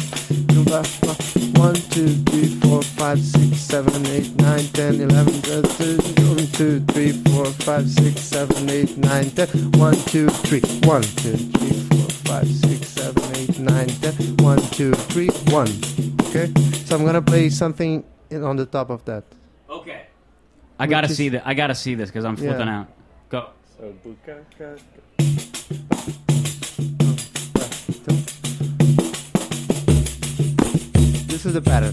2, 3, 4, 5, 6, 7, 8, 9, 10, 11, 12, 2, 3, 4, 5, 6, 7, 8, 9, 10. 1, 2, 3. 1, 2, 3, 4, 5, 6, 7, 8, 9, 10. 1, 2, 3, 1. Okay? So I'm gonna play something on the top of that. Okay. I gotta see this because I'm flipping out. Go. So bukaka. This is the pattern.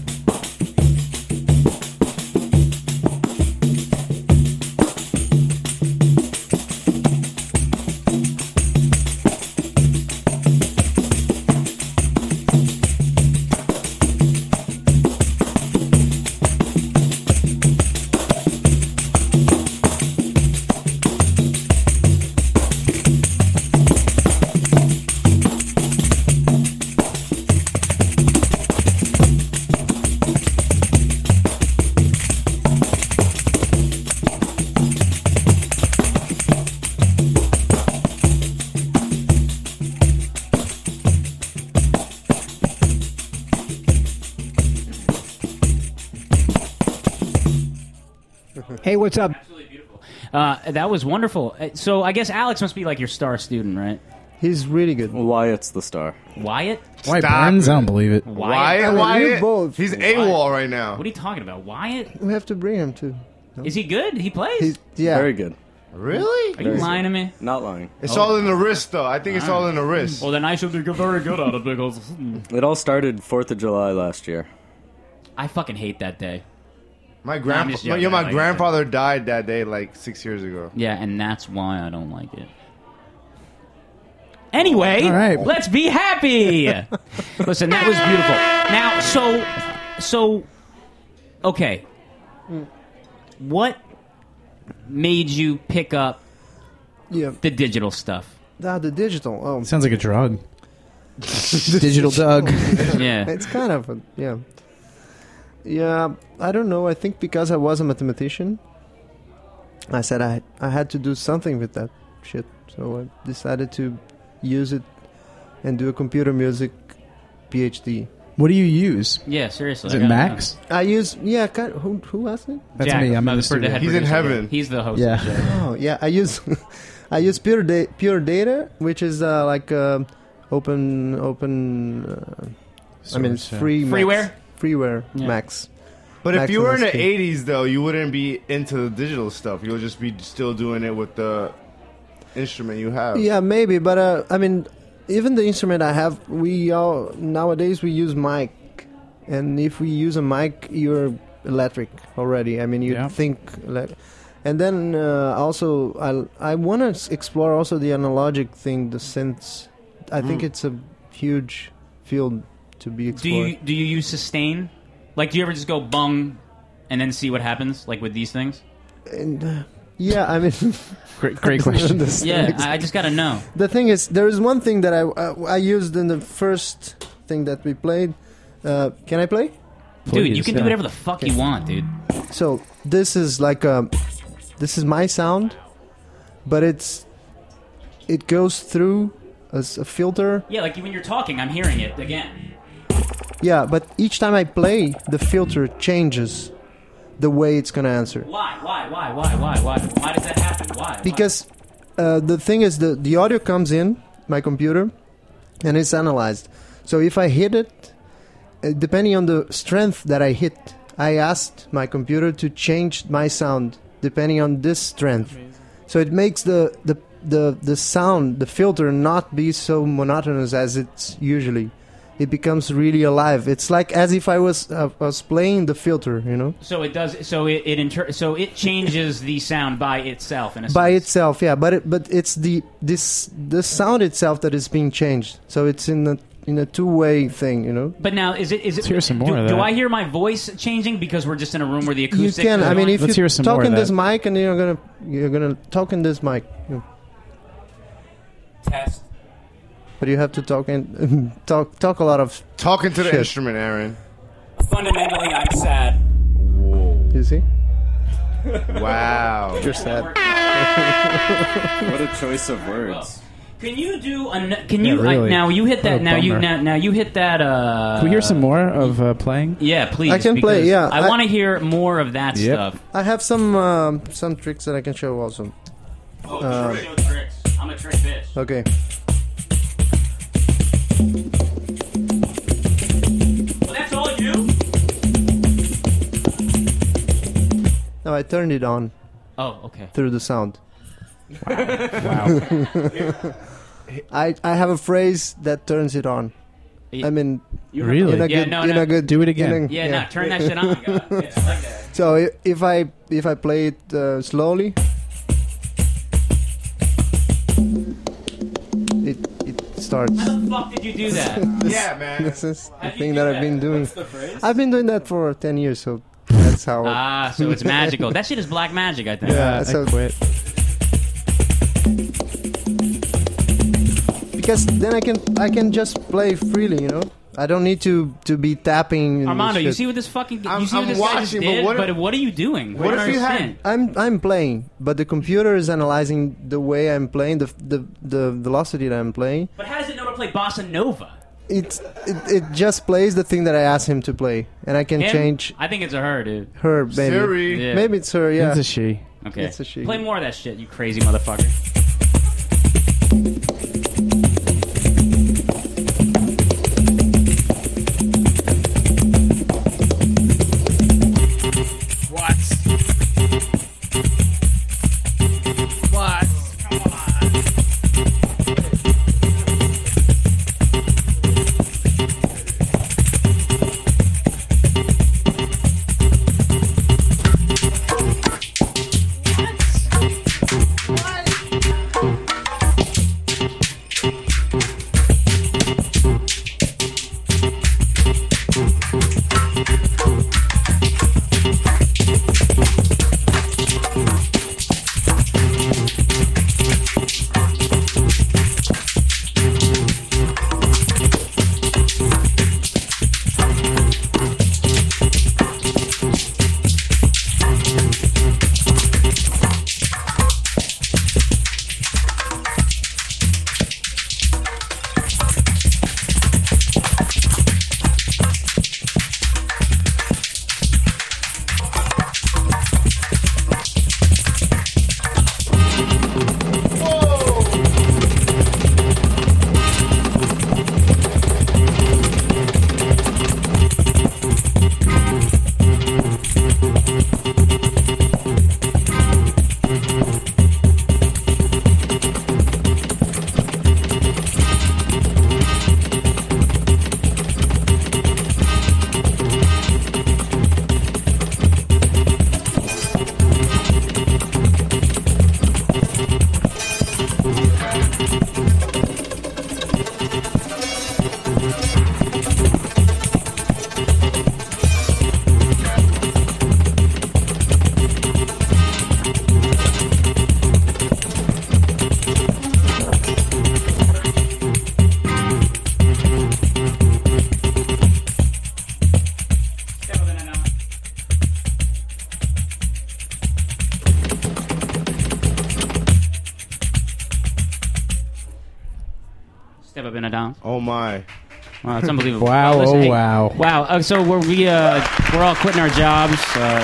Hey, what's up? Absolutely beautiful. That was wonderful. So I guess Alex must be like your star student, right? He's really good. Wyatt's the star. Wyatt? Wyatt Burns? I don't believe it. Wyatt? Both. He's AWOL right now. What are you talking about? Wyatt? We have to bring him too. Is he good? He plays? Very good. Really? Are you lying to me? Not lying. It's all in the wrist, though. I think it's all in the wrist. Well, then I should be very good at it because It all started 4th of July last year. I fucking hate that day. My I'm just joking. I like it. grandfather died that day like 6 years ago. Yeah, and that's why I don't like it. Anyway, All right. let's be happy. Listen, that was beautiful. Now, so, okay. What made you pick up the digital stuff? The digital. Oh, Sounds like a drug. Digital Doug. Yeah. It's kind of Yeah, I don't know. I think because I was a mathematician, I said I had to do something with that shit. So I decided to use it and do a computer music PhD. What do you use? Yeah, seriously. Is it Max? I use who asked it? That's Jack, me. I'm the in the studio. head He's in producer. heaven. He's the host. Yeah. Of the show. Oh yeah, I use pure data, which is like open. I mean, it's free. Freeware. Freeware Yeah. Max. But if Max you were in the MSP. 80s, though, you wouldn't be into the digital stuff. You would just be still doing it with the instrument you have. Yeah, maybe, but I mean, even the instrument I have, nowadays we use mic, and if we use a mic, you're electric already. I mean, you think, and then also I want to explore also the analogic thing, the synths, I think it's a huge field to be explored. Do you use sustain? Like, do you ever just go bung and then see what happens, like with these things? And, yeah, I mean... Great question. Yeah, I just got to know. The thing is, there is one thing that I used in the first thing that we played. Can I play? Dude, you can do whatever the fuck you want, dude. So, this is like this is my sound, but it goes through as a filter. Yeah, like when you're talking, I'm hearing it again. Yeah, but each time I play, the filter changes the way it's gonna answer. Why? Why does that happen? Why? Because the thing is, the audio comes in my computer, and it's analyzed. So if I hit it, depending on the strength that I hit, I asked my computer to change my sound depending on this strength. So it makes the sound, the filter, not be so monotonous as it's usually. It becomes really alive. It's like as if I was playing the filter, you know. So it does. So it changes the sound by itself in a sense. By itself, yeah. But it's the sound itself that is being changed. So it's in a two-way thing, you know. But now is it? Let's hear some more of that. Do I hear my voice changing because we're just in a room where the acoustics? You can. I mean, if you talk in this that. mic and you're gonna talk in this mic. You know. Test. But you have to talk a lot of talking to the shit. instrument, Aaron. Fundamentally, I'm sad. Whoa. You see? Wow. You're sad. What a choice of words. Can you do? Really? Now you hit that. What a Now you bummer. hit that. Can we hear some more of playing? Yeah, please. I can play. Yeah, I want to hear more of that stuff. I have some tricks that I can show also. Oh, show tricks. I'm a trick bitch. Okay. Well, that's all you? No, I turned it on. Oh, okay. Through the sound. Wow. I have a phrase that turns it on. I mean, really? In a good. Do it again. No, turn that shit on. God. Yeah, I like that. So if I play it slowly, it starts. How the fuck did you do that? Yeah, man. This is the How'd you thing do that I've that? been doing. What's the phrase? I've been doing that for 10 years, so that's how. So it's magical. That shit is black magic, I think. Yeah, I quit. Because then I can just play freely, you know. I don't need to be tapping. and Armando, you shit. see what this fucking I'm you see what this guy just watching, did? but What are you doing? what I don't if you had- understand. I'm playing, but the computer is analyzing the way I'm playing, the velocity that I'm playing. But how does it know to play bossa nova? It just plays the thing that I asked him to play, and I can Him? change I think it's a her, dude. her. Maybe Siri. Yeah. maybe it's her. Yeah, It's a she. Okay. It's a she. Play more of that shit, you crazy motherfucker. my. Wow, that's unbelievable. Wow, Oh, listen, hey, wow. Wow. So we're all quitting our jobs.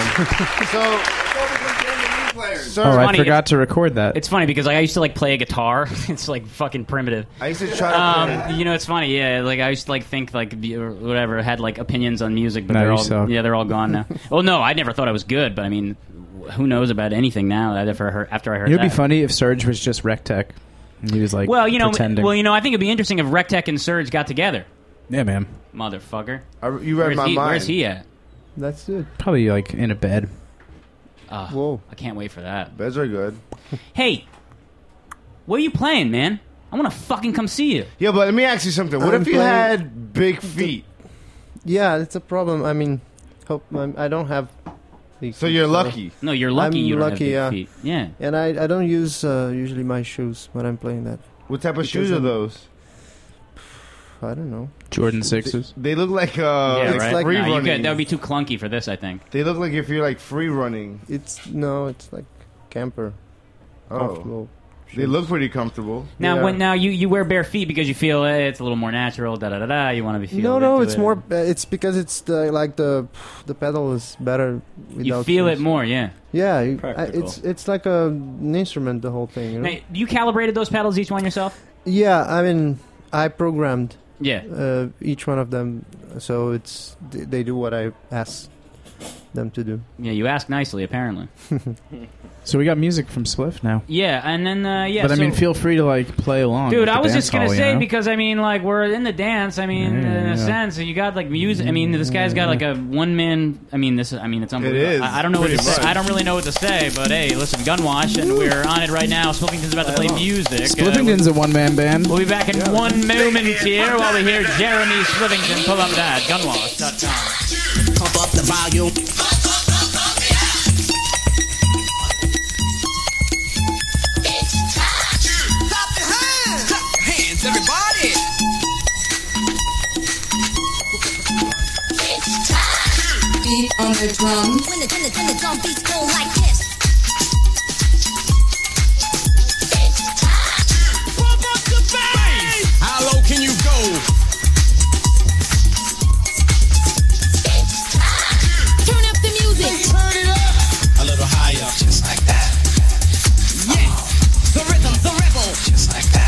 I forgot to record that. It's funny because I used to like play a guitar. It's like fucking primitive. I used to try to it's funny. Yeah, like I used to like think like or whatever, had like opinions on music, but No, they're you all suck. they're all gone now. Well, no, I never thought I was good, but I mean, who knows about anything now? After I heard It would that. be funny if Surge was just Rectech. And he was like pretending. I think it'd be interesting if Rectech and Surge got together. Yeah, man. Motherfucker. You read my mind. Where's he at? That's it. Probably like in a bed. Whoa. I can't wait for that. Beds are good. Hey, where are you playing, man? I want to fucking come see you. Yeah, but let me ask you something. What I'm if you playing- had big feet? Yeah, it's a problem. I mean, I don't have. Big So feet, you're lucky. No, you're lucky I'm you don't lucky, have big yeah. feet. Yeah. And I don't use usually my shoes when I'm playing that. What type of Because shoes are I'm- those? I don't know. Jordan 6s. They look like Yeah, like right. free No, running. that would be too clunky for this, I think. They look like if you're like free running. It's like camper. Oh. Comfortable. They look pretty comfortable. Now, when you wear bare feet because you feel it's a little more natural. Da da da da. You want to be feeling. No, into it's it. more. It's because it's the pedal is better. Without You feel shoes. it more, yeah. Yeah, Practical. it's like an instrument. The whole thing. You know? Now, you calibrated those pedals each one yourself? Yeah, I mean, I programmed. Yeah. Each one of them, so they do what I ask them to do. Yeah, you ask nicely, apparently. So we got music from Spliff now. Yeah, and then But I mean, feel free to like play along. dude, with the I was dance just gonna hall, say you know? because I mean, like we're in the dance. I mean, in a sense, you got like music. I mean, this guy's got like a one man. I mean, it's unbelievable. It is, I don't know what to pretty say. much. I don't really know what to say. But hey, listen, Gunwash, and we're on it right now. Spliffington's about to play music. Spliffington's a one-man band. We'll be back in one moment here while we hear Jeremy Spliffington pull up that Gunwash.com. Pump up the volume. Everybody! Beat on the drums. When the drum beats go like this. Pump up the bass! How low can you go? Turn up the music. Turn it up! A little higher, just like that. Yeah! The rhythm, the rebel! Just like that.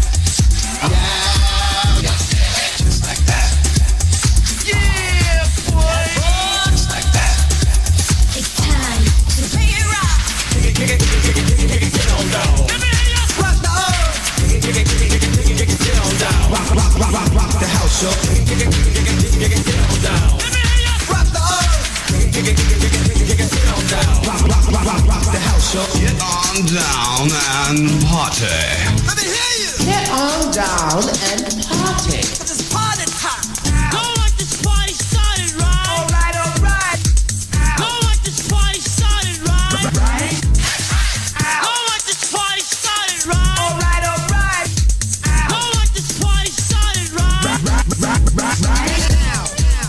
Yeah! Just like that. Yeah, boy! Just like that. It's time to play it rock. Get on down. Let me hear you rock the get on down. Rock the house, yo. Get on down. Let me hear you rock the get on down. Rock the house, yo. Get on down and party. Let me hear you. Get on down and party. This party time. Don't like this party started right. All right, all right. Don't like this party started right. Right. Don't like this party started right. All right, all right. Don't like this party started right. Right now.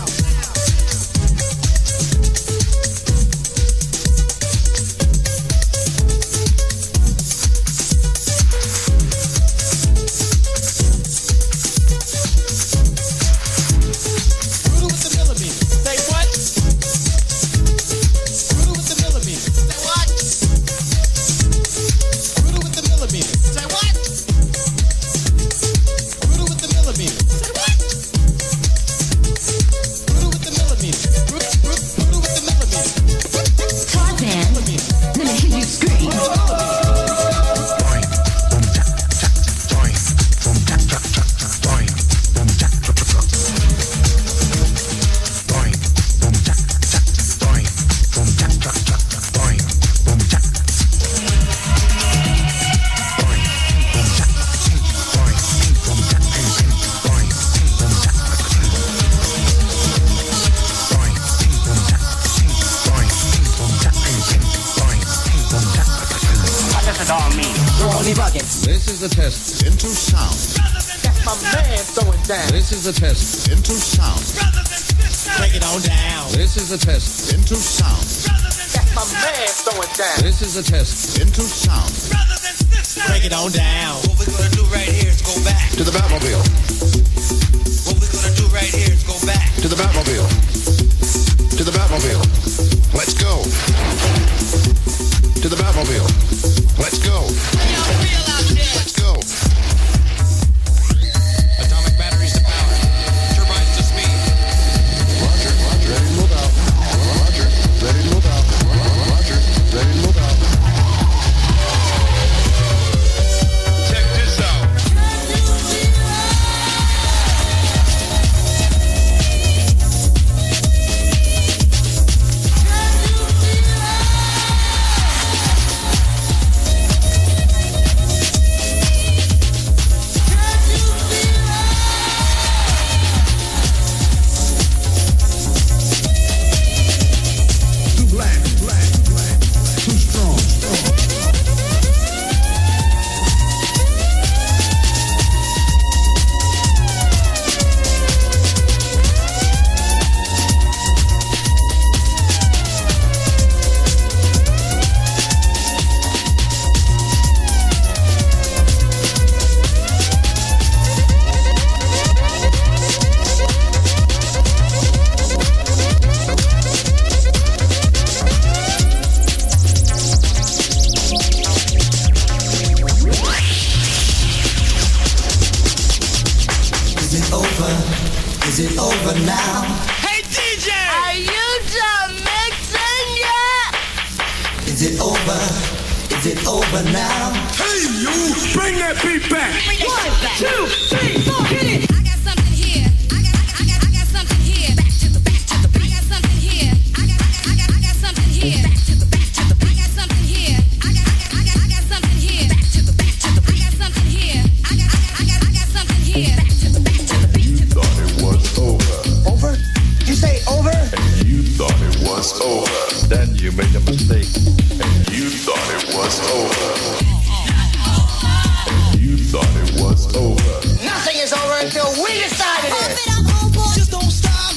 Screw with the millimeter. Say what? Screw with the millimeter. Say what? Screw with the millimeter. Say what? Screw with the millimeter. Say what? Screw with the millimeter. Screw with the millimeter. Tarzan, let me hear you scream. What does it all mean? You're only bugging. This is the test into sound. That's my man throwing down. This is the test into sound. Break it on down. This is the test into sound. That's my man throwing down. This is the test into sound. Break it on down. What we're gonna do right here is go back To the Batmobile. Batmobile. Let's go. Let's go. Atomic batteries to power. Turbines to speed. Roger. Ready to move out. Roger. Ready to move out. Roger. Ready to move out. Check this out. Is it over now? Hey DJ! Are you done mixing yet? Is it over? Is it over now? Hey you! Bring that beat back! 1, 2, 3, 4, hit it! I got something here. I got something here. Back to the I got something here. I got something here. Back to the I got something here. I got something here. Back to the I got something here. I got something here. Back to the You thought it was over. Over? You say over? And you thought it was over. Then you made a mistake. And you thought it was over. And you thought it was over. Nothing is over until we decide it is. Just don't stop.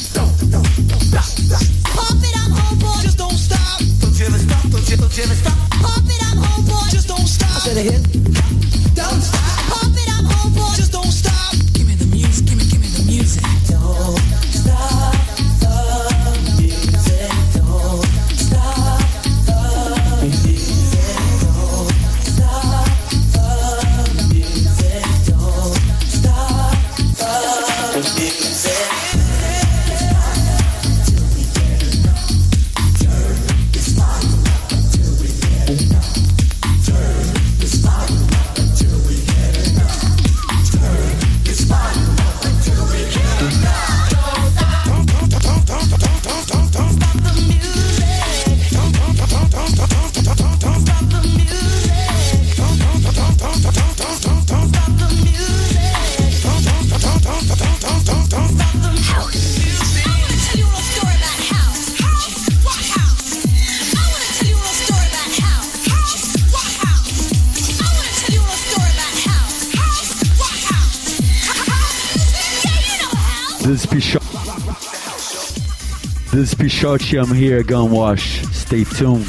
Pump it up, homeboy. Just don't stop. Don't you ever stop. Don't you ever stop. Pump it up, homeboy. Just don't stop. I said a hit. Don't stop. Pump it up, homeboy. Just don't stop. Give me the music. Give me the music. Don't stop the music. Don't stop the music. Don't stop the music. Don't stop the music. This is Pishochi, I'm here at Gunwash. Stay tuned.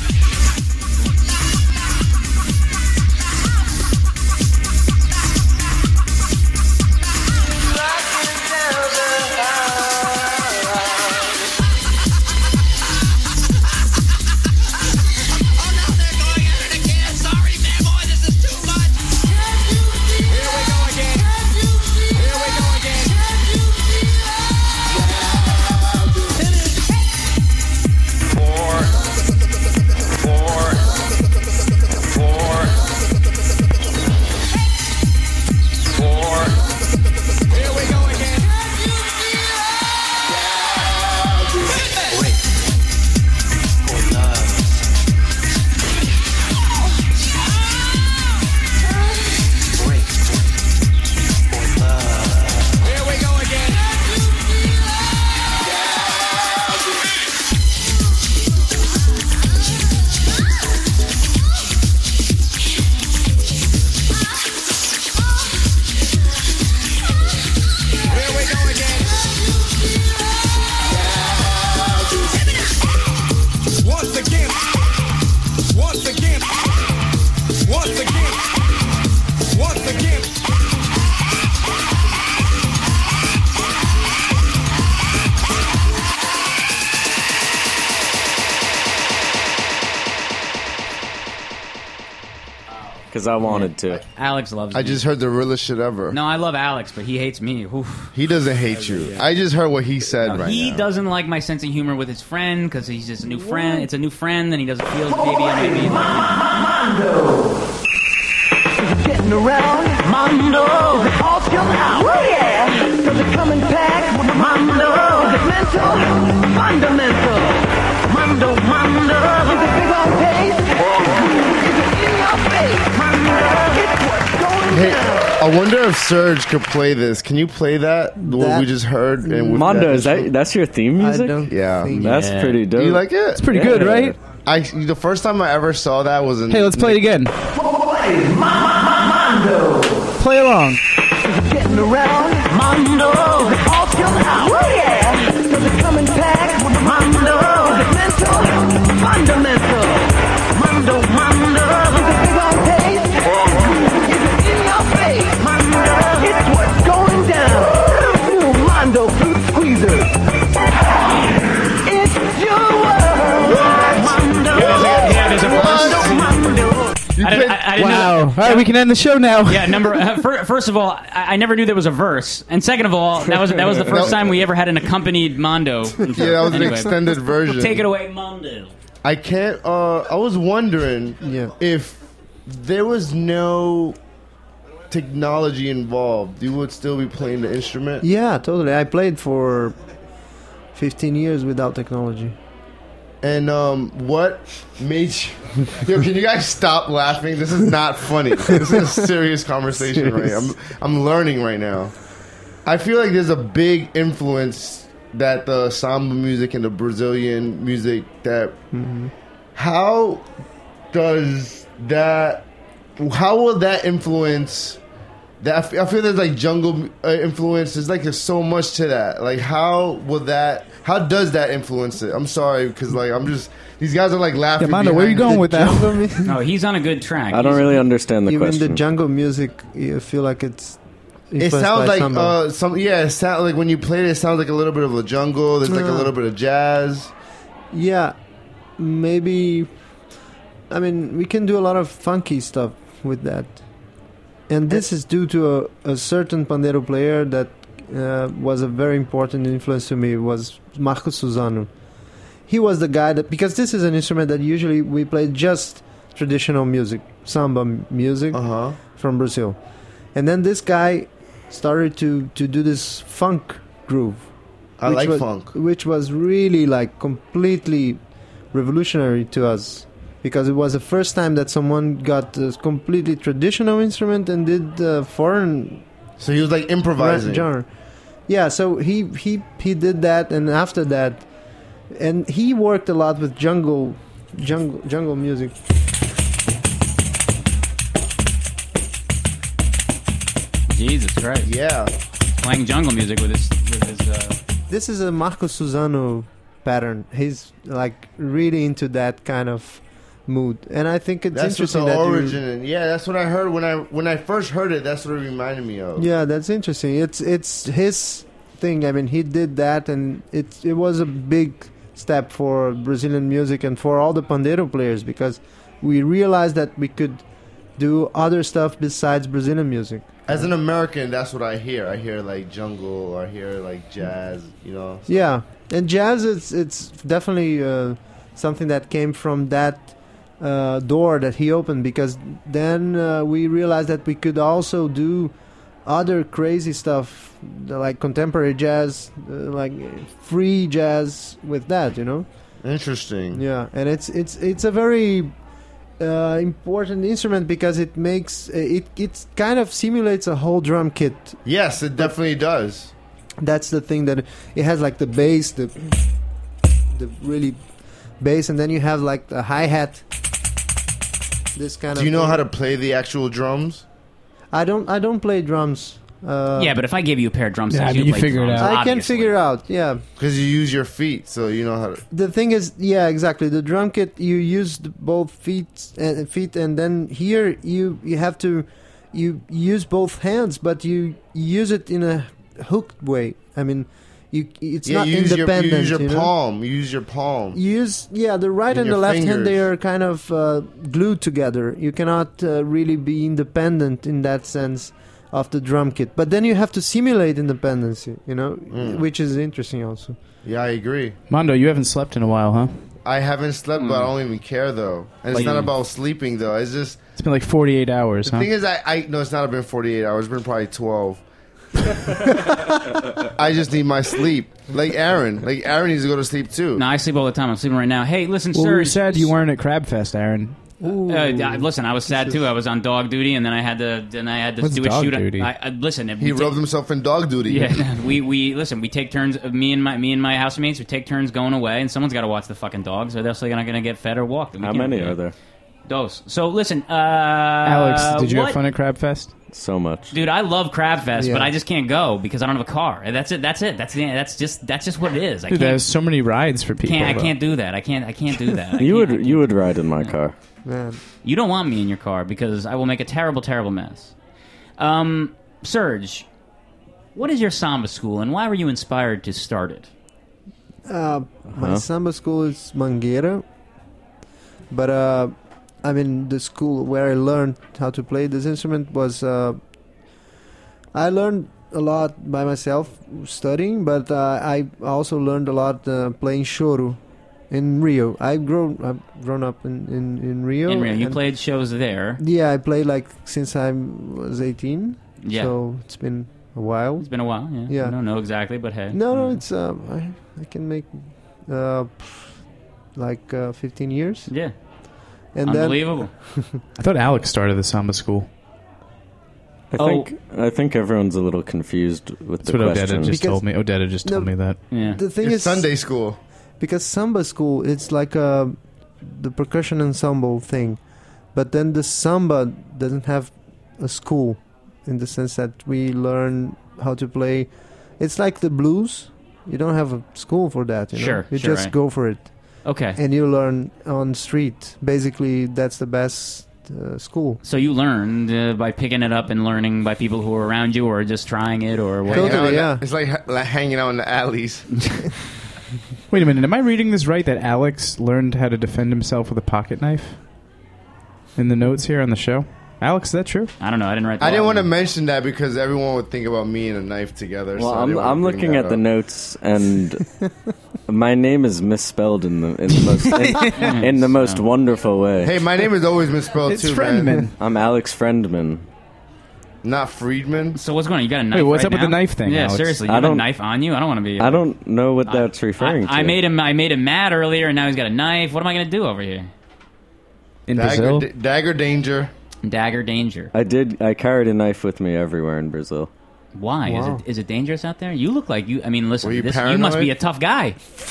because I wanted to. Alex loves me. I just heard the realest shit ever. No, I love Alex, but he hates me. Oof. He doesn't hate you. I just heard what he said No, right he now. doesn't like my sense of humor with his friend because he's just a new friend. It's a new friend, and he doesn't feel as maybe I may be like. Getting around, Mondo, all chill out. Oh yeah, does it come in packs? Mondo, is it mental? Fundamental. Mondo, is it big on taste? Is it in your face? Mondo, it's what's going Hey, down. I wonder if Serge could play this. Can you play that? What we just heard? And with Mondo, that's your theme music? Yeah, That's pretty dope. You like it? It's pretty good, right? The first time I ever saw that was in. Hey, let's play it again. Mondo, Play along. getting around, Mondo, all chill out. Oh yeah, does it come in packs? Mondo, is it mental? Fundamental. Mondo, is it big on taste? Is it in your face? Mondo, it's what's going down. New Mondo fruit squeezer. It's your world. Mondo. Yeah, there's a Mondo. I didn't know Wow. that. All right, we can end the show now. Yeah, first of all, I never knew there was a verse, and second of all, that was the first time we ever had an accompanied Mondo. Yeah, that was an extended version. Take it away, Mondo. I can't. I was wondering if there was no technology involved, you would still be playing the instrument. Yeah, totally. I played for 15 years without technology. And what made you... Yo, can you guys stop laughing? This is not funny. This is a serious conversation right now. I'm learning right now. I feel like there's a big influence that the samba music and the Brazilian music that... How does that... How will that influence... That I feel there's like jungle influence. There's so much to that. Like, how will that? How does that influence it? I'm sorry because I'm just these guys are laughing. Amanda, where are you going with that? No, he's on a good track. I don't really understand the Even question. the jungle music, you feel like it's. It sounds like it sounds like when you play it sounds like a little bit of a jungle. There's like a little bit of jazz. Yeah, maybe. I mean, we can do a lot of funky stuff with that. And this is due to a certain pandeiro player that was a very important influence to me, was Marcos Susano. He was the guy that, because this is an instrument that usually we play just traditional music, samba music from Brazil. And then this guy started to do this funk groove. I like funk. Which was really completely revolutionary to us. Because it was the first time that someone got a completely traditional instrument and did foreign. So he was improvising. Genre. Yeah, so he did that, and after that, and he worked a lot with jungle music. Jesus Christ! Yeah, playing jungle music with his. This is a Marcos Susano pattern. He's really into that kind of mood, and I think it's that's interesting what the that origin. Yeah, that's what I heard when I first heard it. That's what it reminded me of. Yeah, that's interesting. It's his thing. I mean, he did that, and it was a big step for Brazilian music and for all the pandeiro players, because we realized that we could do other stuff besides Brazilian music. As an American, that's what I hear. I hear jungle, or I hear jazz. Yeah, and jazz it's definitely something that came from that. Door that he opened, because then we realized that we could also do other crazy stuff like contemporary jazz, like free jazz with that, Interesting. Yeah, and it's a very important instrument because it makes it kind of simulates a whole drum kit. Yes, it definitely does. That's the thing, that it has the bass, the really bass, and then you have the hi-hat. This kind Do of you know thing. how to play the actual drums? I don't play drums. Yeah, but if I gave you a pair of drumsticks, you figure it out. I can figure it out. Yeah, because you use your feet, so you know how to. The thing is, yeah, exactly. The drum kit, you use both feet, and then here you have to use both hands, but you use it in a hooked way. I mean, it's Yeah, not you use independent. you use your you know? palm. You use your palm. The right and your the left hand, fingers. they are kind of glued together. You cannot really be independent in that sense of the drum kit. But then you have to simulate independency, which is interesting also. Yeah, I agree. Mondo, you haven't slept in a while, huh? I haven't slept, but I don't even care though. And it's Like- not about sleeping though. It's just It's been like 48 hours, the huh? thing is, I no, it's not been 48 hours. It's been probably 12. I just need my sleep. Like Aaron needs to go to sleep too. No, I sleep all the time. I'm sleeping right now. Hey, listen, Well, we sir. were sad you weren't at Crab Fest, Aaron. Listen, I was sad too. I was on dog duty, and then I had to What's do a dog shoot. duty? Listen, He rubbed himself in dog duty. Yeah, we listen. We take turns. Me and my housemates. We take turns going away, and someone's got to watch the fucking dogs, or they're still not going to get fed or walked. How many are there? Those. So listen, Alex, did you what- have fun at Crab Fest? So much. Dude, I love Crab Fest, Yeah. but I just can't go because I don't have a car. And that's it. That's just what it is. I Dude, can't. there's so many rides for people. I though. can't do that. I can't do that. You would ride in my car. Man. You don't want me in your car because I will make a terrible, terrible mess. Serge, what is your samba school and why were you inspired to start it? My samba school is Mangueira, but I mean the school where I learned how to play this instrument was I learned a lot by myself studying, but I also learned a lot playing choro in Rio. I've grown up in Rio. In Rio, you and- played shows there. Yeah, I played like since I was 18. Yeah. So it's been a while. It's been a while. Yeah. Yeah. I don't know exactly, but hey. No, it's I can make like 15 years. Yeah. And Unbelievable. I thought Alex started the samba school. I think everyone's a little confused with That's the what question. Odetta just told me. Odetta just told me that. Yeah. The thing It's is Sunday school. because samba school it's like the percussion ensemble thing, but then the samba doesn't have a school in the sense that we learn how to play. It's like the blues. You don't have a school for that. You know? Sure, You sure, just right. go for it. Okay. And you learn on street. Basically, that's the best school. So you learned by picking it up and learning by people who were around you, or just trying it, or what? Hanging out in the- it's like hanging out in the alleys. Wait a minute, am I reading this right that Alex learned how to defend himself with a pocket knife? In the notes here on the show? Alex, is that true? I don't know. I didn't write. I didn't want to mention that because everyone would think about me and a knife together. Well, so I didn't wanna I'm bring looking that at the up. notes, and my name is misspelled in the most wonderful way. Hey, my name is always misspelled too, man. I'm Alex Friendman. Not Friedman. So what's going on? You got a knife? Wait, what's right up with the now? knife thing, Yeah, Alex? seriously, you I have a don't- knife on you? I don't want to be. I don't know what that's referring to. I made him mad earlier, and now he's got a knife. What am I going to do over here? In Brazil? Dagger danger. Dagger danger. I carried a knife with me everywhere in Brazil. Why Wow. is it dangerous out there? You look like you. I mean, listen, Were you you must be paranoid? a tough guy.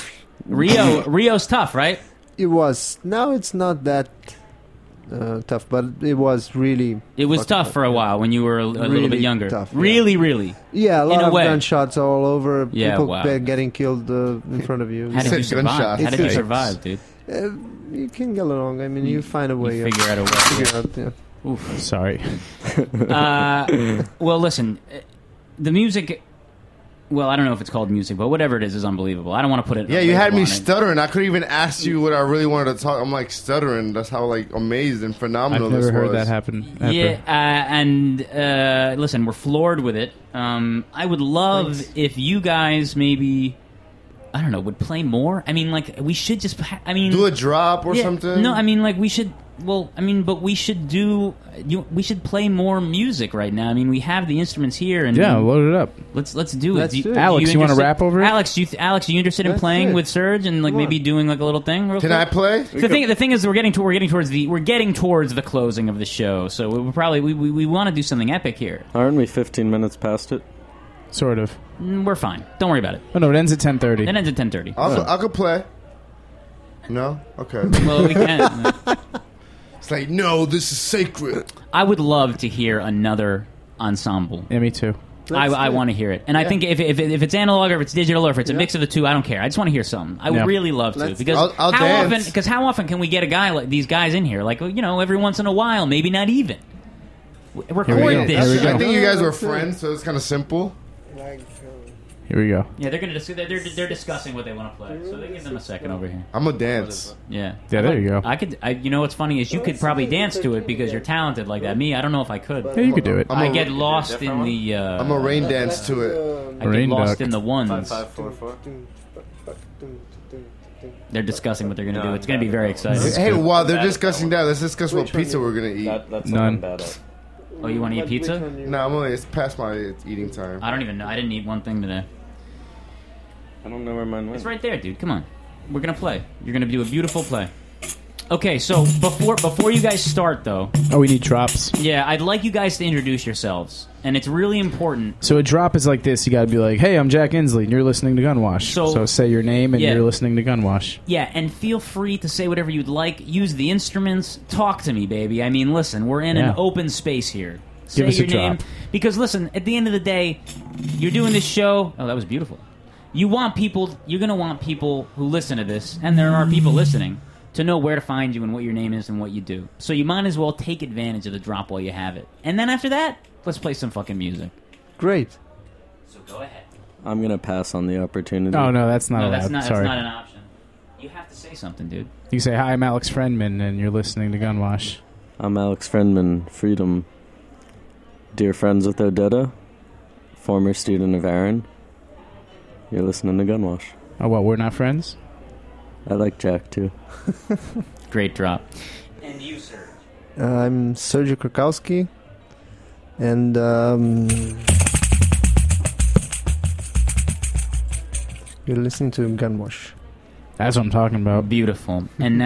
Rio's tough, right? It was. Now it's not that tough, but it was really. It was fucking tough for a while when you were a little Really bit younger. tough, yeah. Really. Yeah, a In lot a of way. gunshots all over. Yeah, people wow. Getting killed in front of you. How did you survive? How did you survive, dude? You can get along. I mean, you find a way. figure out a way. Figure out, yeah. Oof. Sorry. Well, listen, the music. Well, I don't know if it's called music, but whatever it is unbelievable. I don't want to put it. Yeah, a you had label me on it. stuttering. I couldn't even ask you what I really wanted to talk. I'm like stuttering. That's how like amazed and phenomenal I've never this heard was. that happen. ever. Yeah, and listen, we're floored with it. I would love if you guys maybe, I don't know, would play more. I mean, like we should just. I mean, Do a drop or yeah, something. No, I mean, like we should. Well, I mean, but we should do. We should play more music right now. I mean, we have the instruments here, and Yeah, load it up. Let's do it. Let's Do do it. Alex, you wanna interested- rap over it? Alex, are you interested in Let's playing do it. with Serge and like maybe doing like a little thing? Real Can quick? I play? The thing is, we're getting towards the closing of the show, so we're probably we want to do something epic here. Aren't we 15 minutes past it? Sort of. We're fine. Don't worry about it. Oh no, it ends at 10:30. It ends at 10:30. I could play. No? Okay. Well, we can. It's like, no, this is sacred. I would love to hear another ensemble. Yeah, me too. I want to hear it, and I think if it's analog or if it's digital or if it's a mix of the two, I don't care. I just want to hear something. I would Yeah. really love to because I'll dance. how often can we get a guy like these guys in here? Like every once in a while, maybe not even. Record go. this. Here we go. I think you guys were friends, so it's kind of simple. Here we go. Yeah, they're gonna they're discussing what they want to play. So they give them a second over here. I'm gonna dance. Yeah. Yeah, there you go. You know what's funny is you could probably dance to it because you're talented like that. Me, I don't know if I could. Yeah, you could do it. I get lost in the. I'm a rain dance to it. I get lost in the ones. 5544. They're discussing what they're gonna do. It's gonna be very exciting. Hey, while they're discussing that, let's discuss what pizza we're gonna eat. That's None. Oh, you want to eat pizza? No, it's past my eating time. I don't even know. I didn't eat one thing today. I don't know where mine went. It's right there, dude. Come on. We're gonna play. You're gonna do a beautiful play. Okay, so before you guys start, though. Oh, we need drops. Yeah, I'd like you guys to introduce yourselves, and it's really important. So a drop is like this. You got to be like, "Hey, I'm Jack Inslee, and you're listening to Gunwash." So say your name, and you're listening to Gunwash. Yeah, and feel free to say whatever you'd like. Use the instruments. Talk to me, baby. I mean, listen, we're in an open space here. Say us a your name, drop. because listen, at the end of the day, you're doing this show. Oh, that was beautiful. You're gonna want people who listen to this, and there are people listening, to know where to find you and what your name is and what you do. So you might as well take advantage of the drop while you have it. And then after that, let's play some fucking music. Great. So go ahead. I'm gonna pass on the opportunity. Oh no, that's not allowed. That's Sorry. not an option. You have to say something, dude. You say, "Hi, I'm Alex Friendman, and you're listening to Gunwash." I'm Alex Friendman, Freedom. Dear friends with Odetta, former student of Aaron. You're listening to Gunwash. Oh, well, we're not friends? I like Jack, too. Great drop. And you, sir? I'm Sergio Krakowski, and you're listening to Gunwash. That's what I'm talking about. Beautiful. And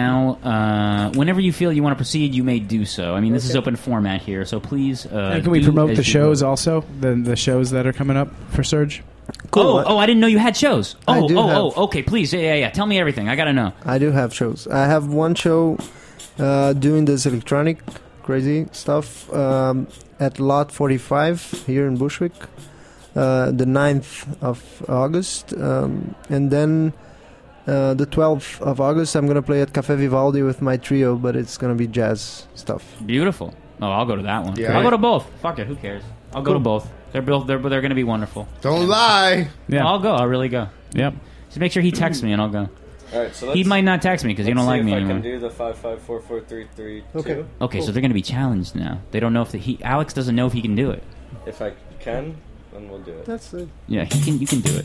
now, whenever you feel you want to proceed, you may do so. I mean, this is open format here, so please. And can we promote the shows also? The shows that are coming up for Serge? Cool. I didn't know you had shows. I do have. Okay, please. Yeah. Tell me everything. I gotta know. I do have shows. I have one show doing this electronic crazy stuff at Lot 45 here in Bushwick, the 9th of August. And then the 12th of August, I'm going to play at Café Vivaldi with my trio, but it's going to be jazz stuff. Beautiful. Oh, I'll go to that one. Yeah. I'll go to both. Fuck it. Who cares? I'll go to both. They're going to be wonderful. Don't lie. Yeah. I'll go. I'll really go. Yep. Just make sure he texts me and I'll go. All right, so he might not text me because he don't like me I anymore. can do the 5544332. Okay. Okay, Cool. so they're going to be challenged now. They don't know if Alex doesn't know if he can do it. If I can, then we'll do it. That's it. Yeah, you can do it.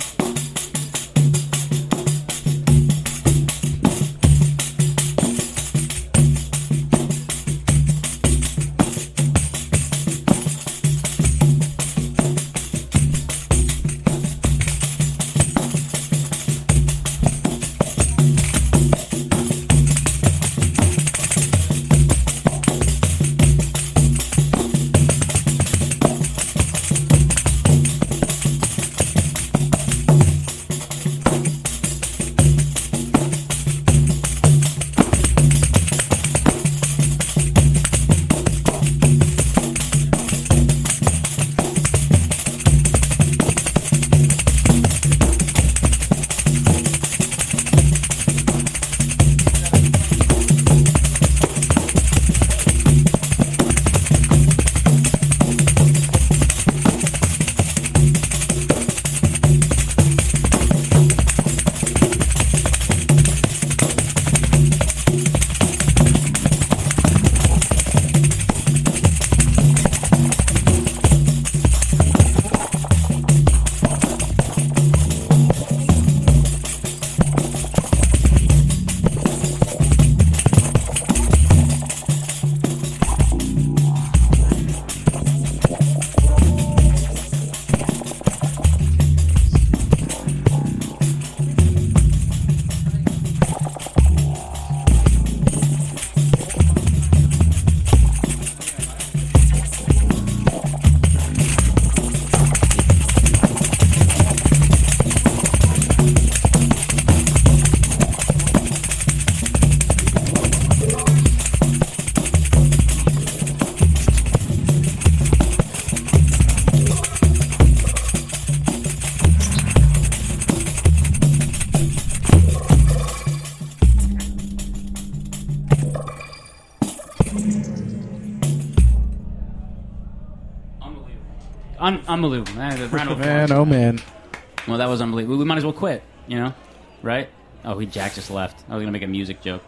Unbelievable. Round of applause. Man, oh man. Well, that was unbelievable. We might as well quit, you know? Right? Oh, Jack just left. I was going to make a music joke.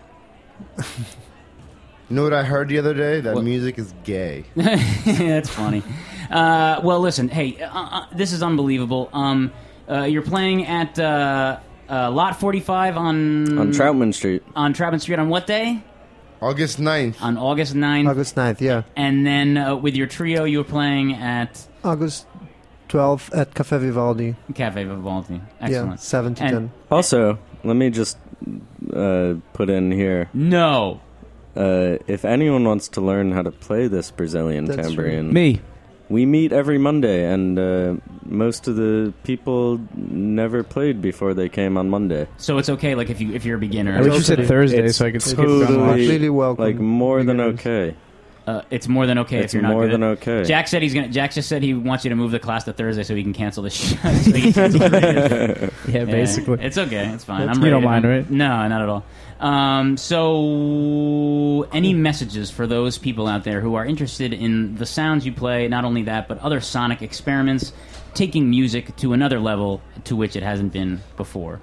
You know what I heard the other day? That music is gay. That's funny. Well, listen. Hey, this is unbelievable. You're playing at Lot 45 on Troutman Street. On Troutman Street on what day? August 9th. On August 9th. August 9th, yeah. And then with your trio, you were playing at August 12th at Café Vivaldi. Café Vivaldi. Excellent. Yeah, 7 to 10. Also, let me just put in here. No. If anyone wants to learn how to play this Brazilian That's tambourine, true. Me. We meet every Monday, and most of the people never played before they came on Monday. So it's okay, like if you're a beginner. I wish you said Thursday so I could skip totally, Really welcome. like more than okay. It's more than okay It's if you're not more good. than okay. Jack said Jack just said he wants you to move the class to Thursday so he can cancel the show. So he can cancel the radio. Yeah, basically. It's okay. It's fine. You don't mind, right? No, not at all. So, any messages for those people out there who are interested in the sounds you play? Not only that, but other sonic experiments, taking music to another level to which it hasn't been before.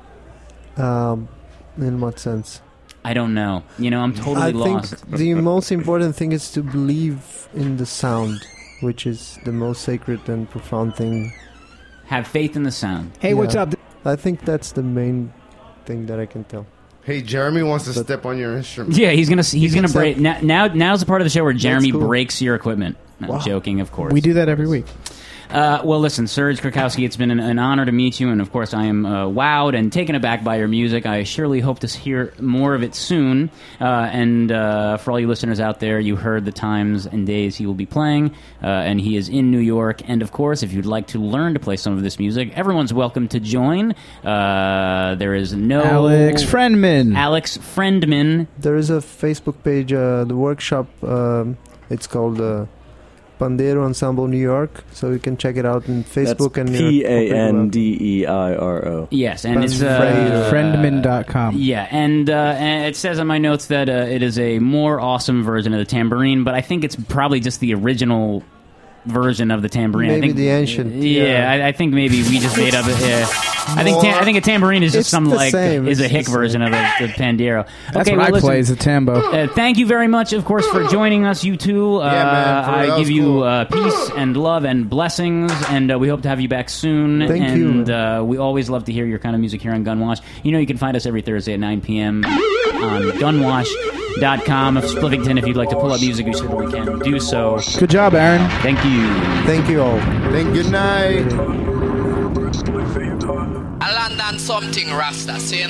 In what sense? I don't know. You know, I'm totally lost. I think the most important thing is to believe in the sound, which is the most sacred and profound thing. Have faith in the sound. Hey, what's up? I think that's the main thing that I can tell. Hey, Jeremy wants to step on your instrument. Yeah, he's gonna break. Now's the part of the show where Jeremy cool. breaks your equipment. I'm Wow. joking, of course. We do that every week. Well, listen, Serge Krakowski, it's been an honor to meet you, and of course I am wowed and taken aback by your music. I surely hope to hear more of it soon. And for all you listeners out there, you heard the times and days he will be playing, and he is in New York. And of course, if you'd like to learn to play some of this music, everyone's welcome to join. There is no... Alex Friendman. Alex Friendman. There is a Facebook page, the workshop, it's called... Pandero Ensemble New York, so you can check it out on Facebook. That's and Pandeiro. Yes, and it's friendman.com. Yeah, and it says on my notes that it is a more awesome version of the tambourine, but I think it's probably just the original version of the tambourine. Maybe I think, the ancient. Yeah, I think maybe we just made up. I think a tambourine is just some like same. is a It's hick the version of the Pandero. That's okay, what well, I play listen, is a tambo. thank you very much, of course, for joining us, you two. man, for real, I that give was you cool. peace and love and blessings, and we hope to have you back soon. Thank you. And we always love to hear your kind of music here on Gunwash. You know, you can find us every Thursday at 9 p.m. on gunwash.com. Of Spliffington, if you'd like to pull up music, you certainly can do so. Good job, Aaron. Thank you. Thank you all. Good night. I land on something Rasta saying.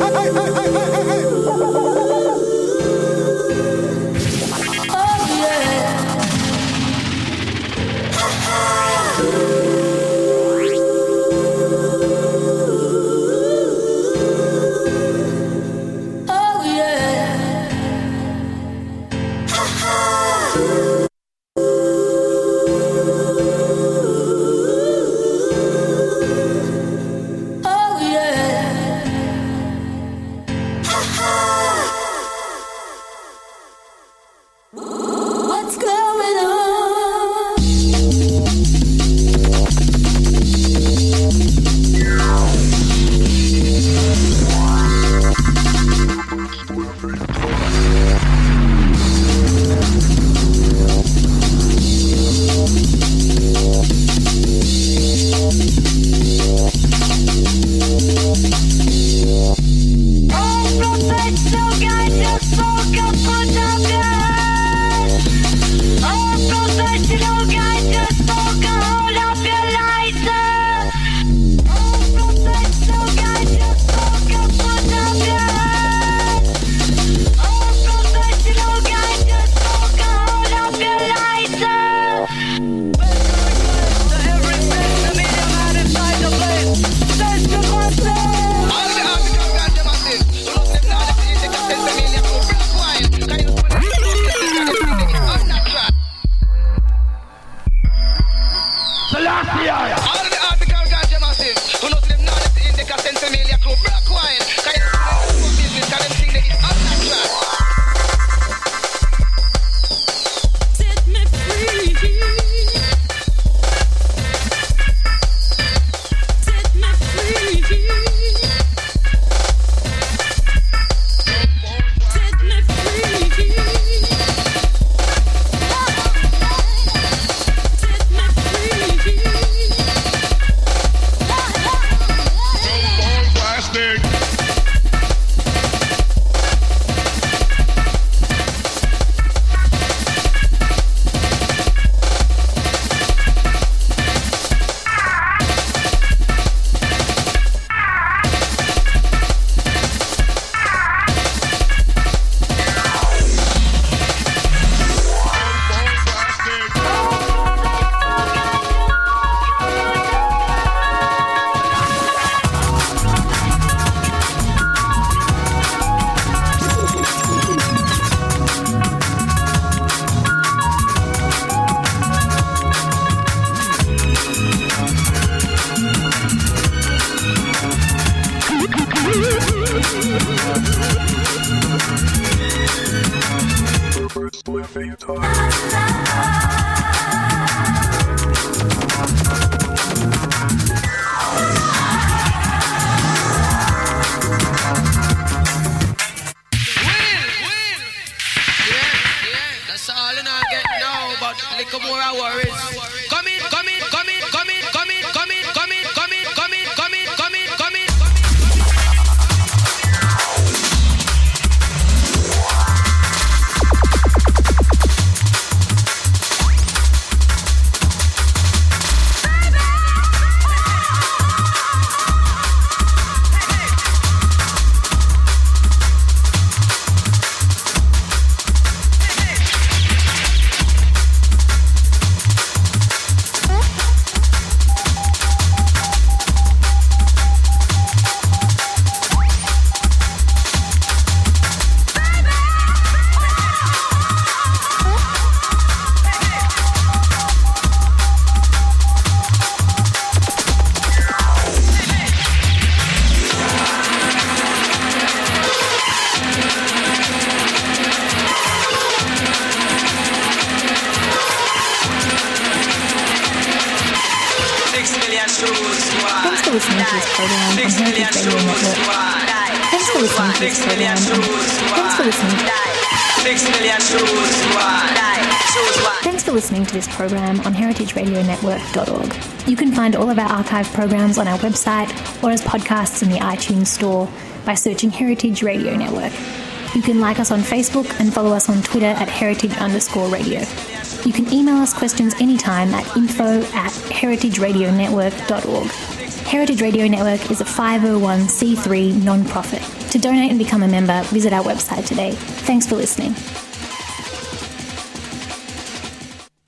What's going on? Thanks for listening to this program on heritageradionetwork.org. You can find all of our archive programs on our website or as podcasts in the iTunes store by searching Heritage Radio Network. You can like us on Facebook and follow us on Twitter at heritage_radio. You can email us questions anytime at info@heritageradionetwork.org. Heritage Radio Network is a 501c3 non-profit. To donate and become a member, visit our website today. Thanks for listening.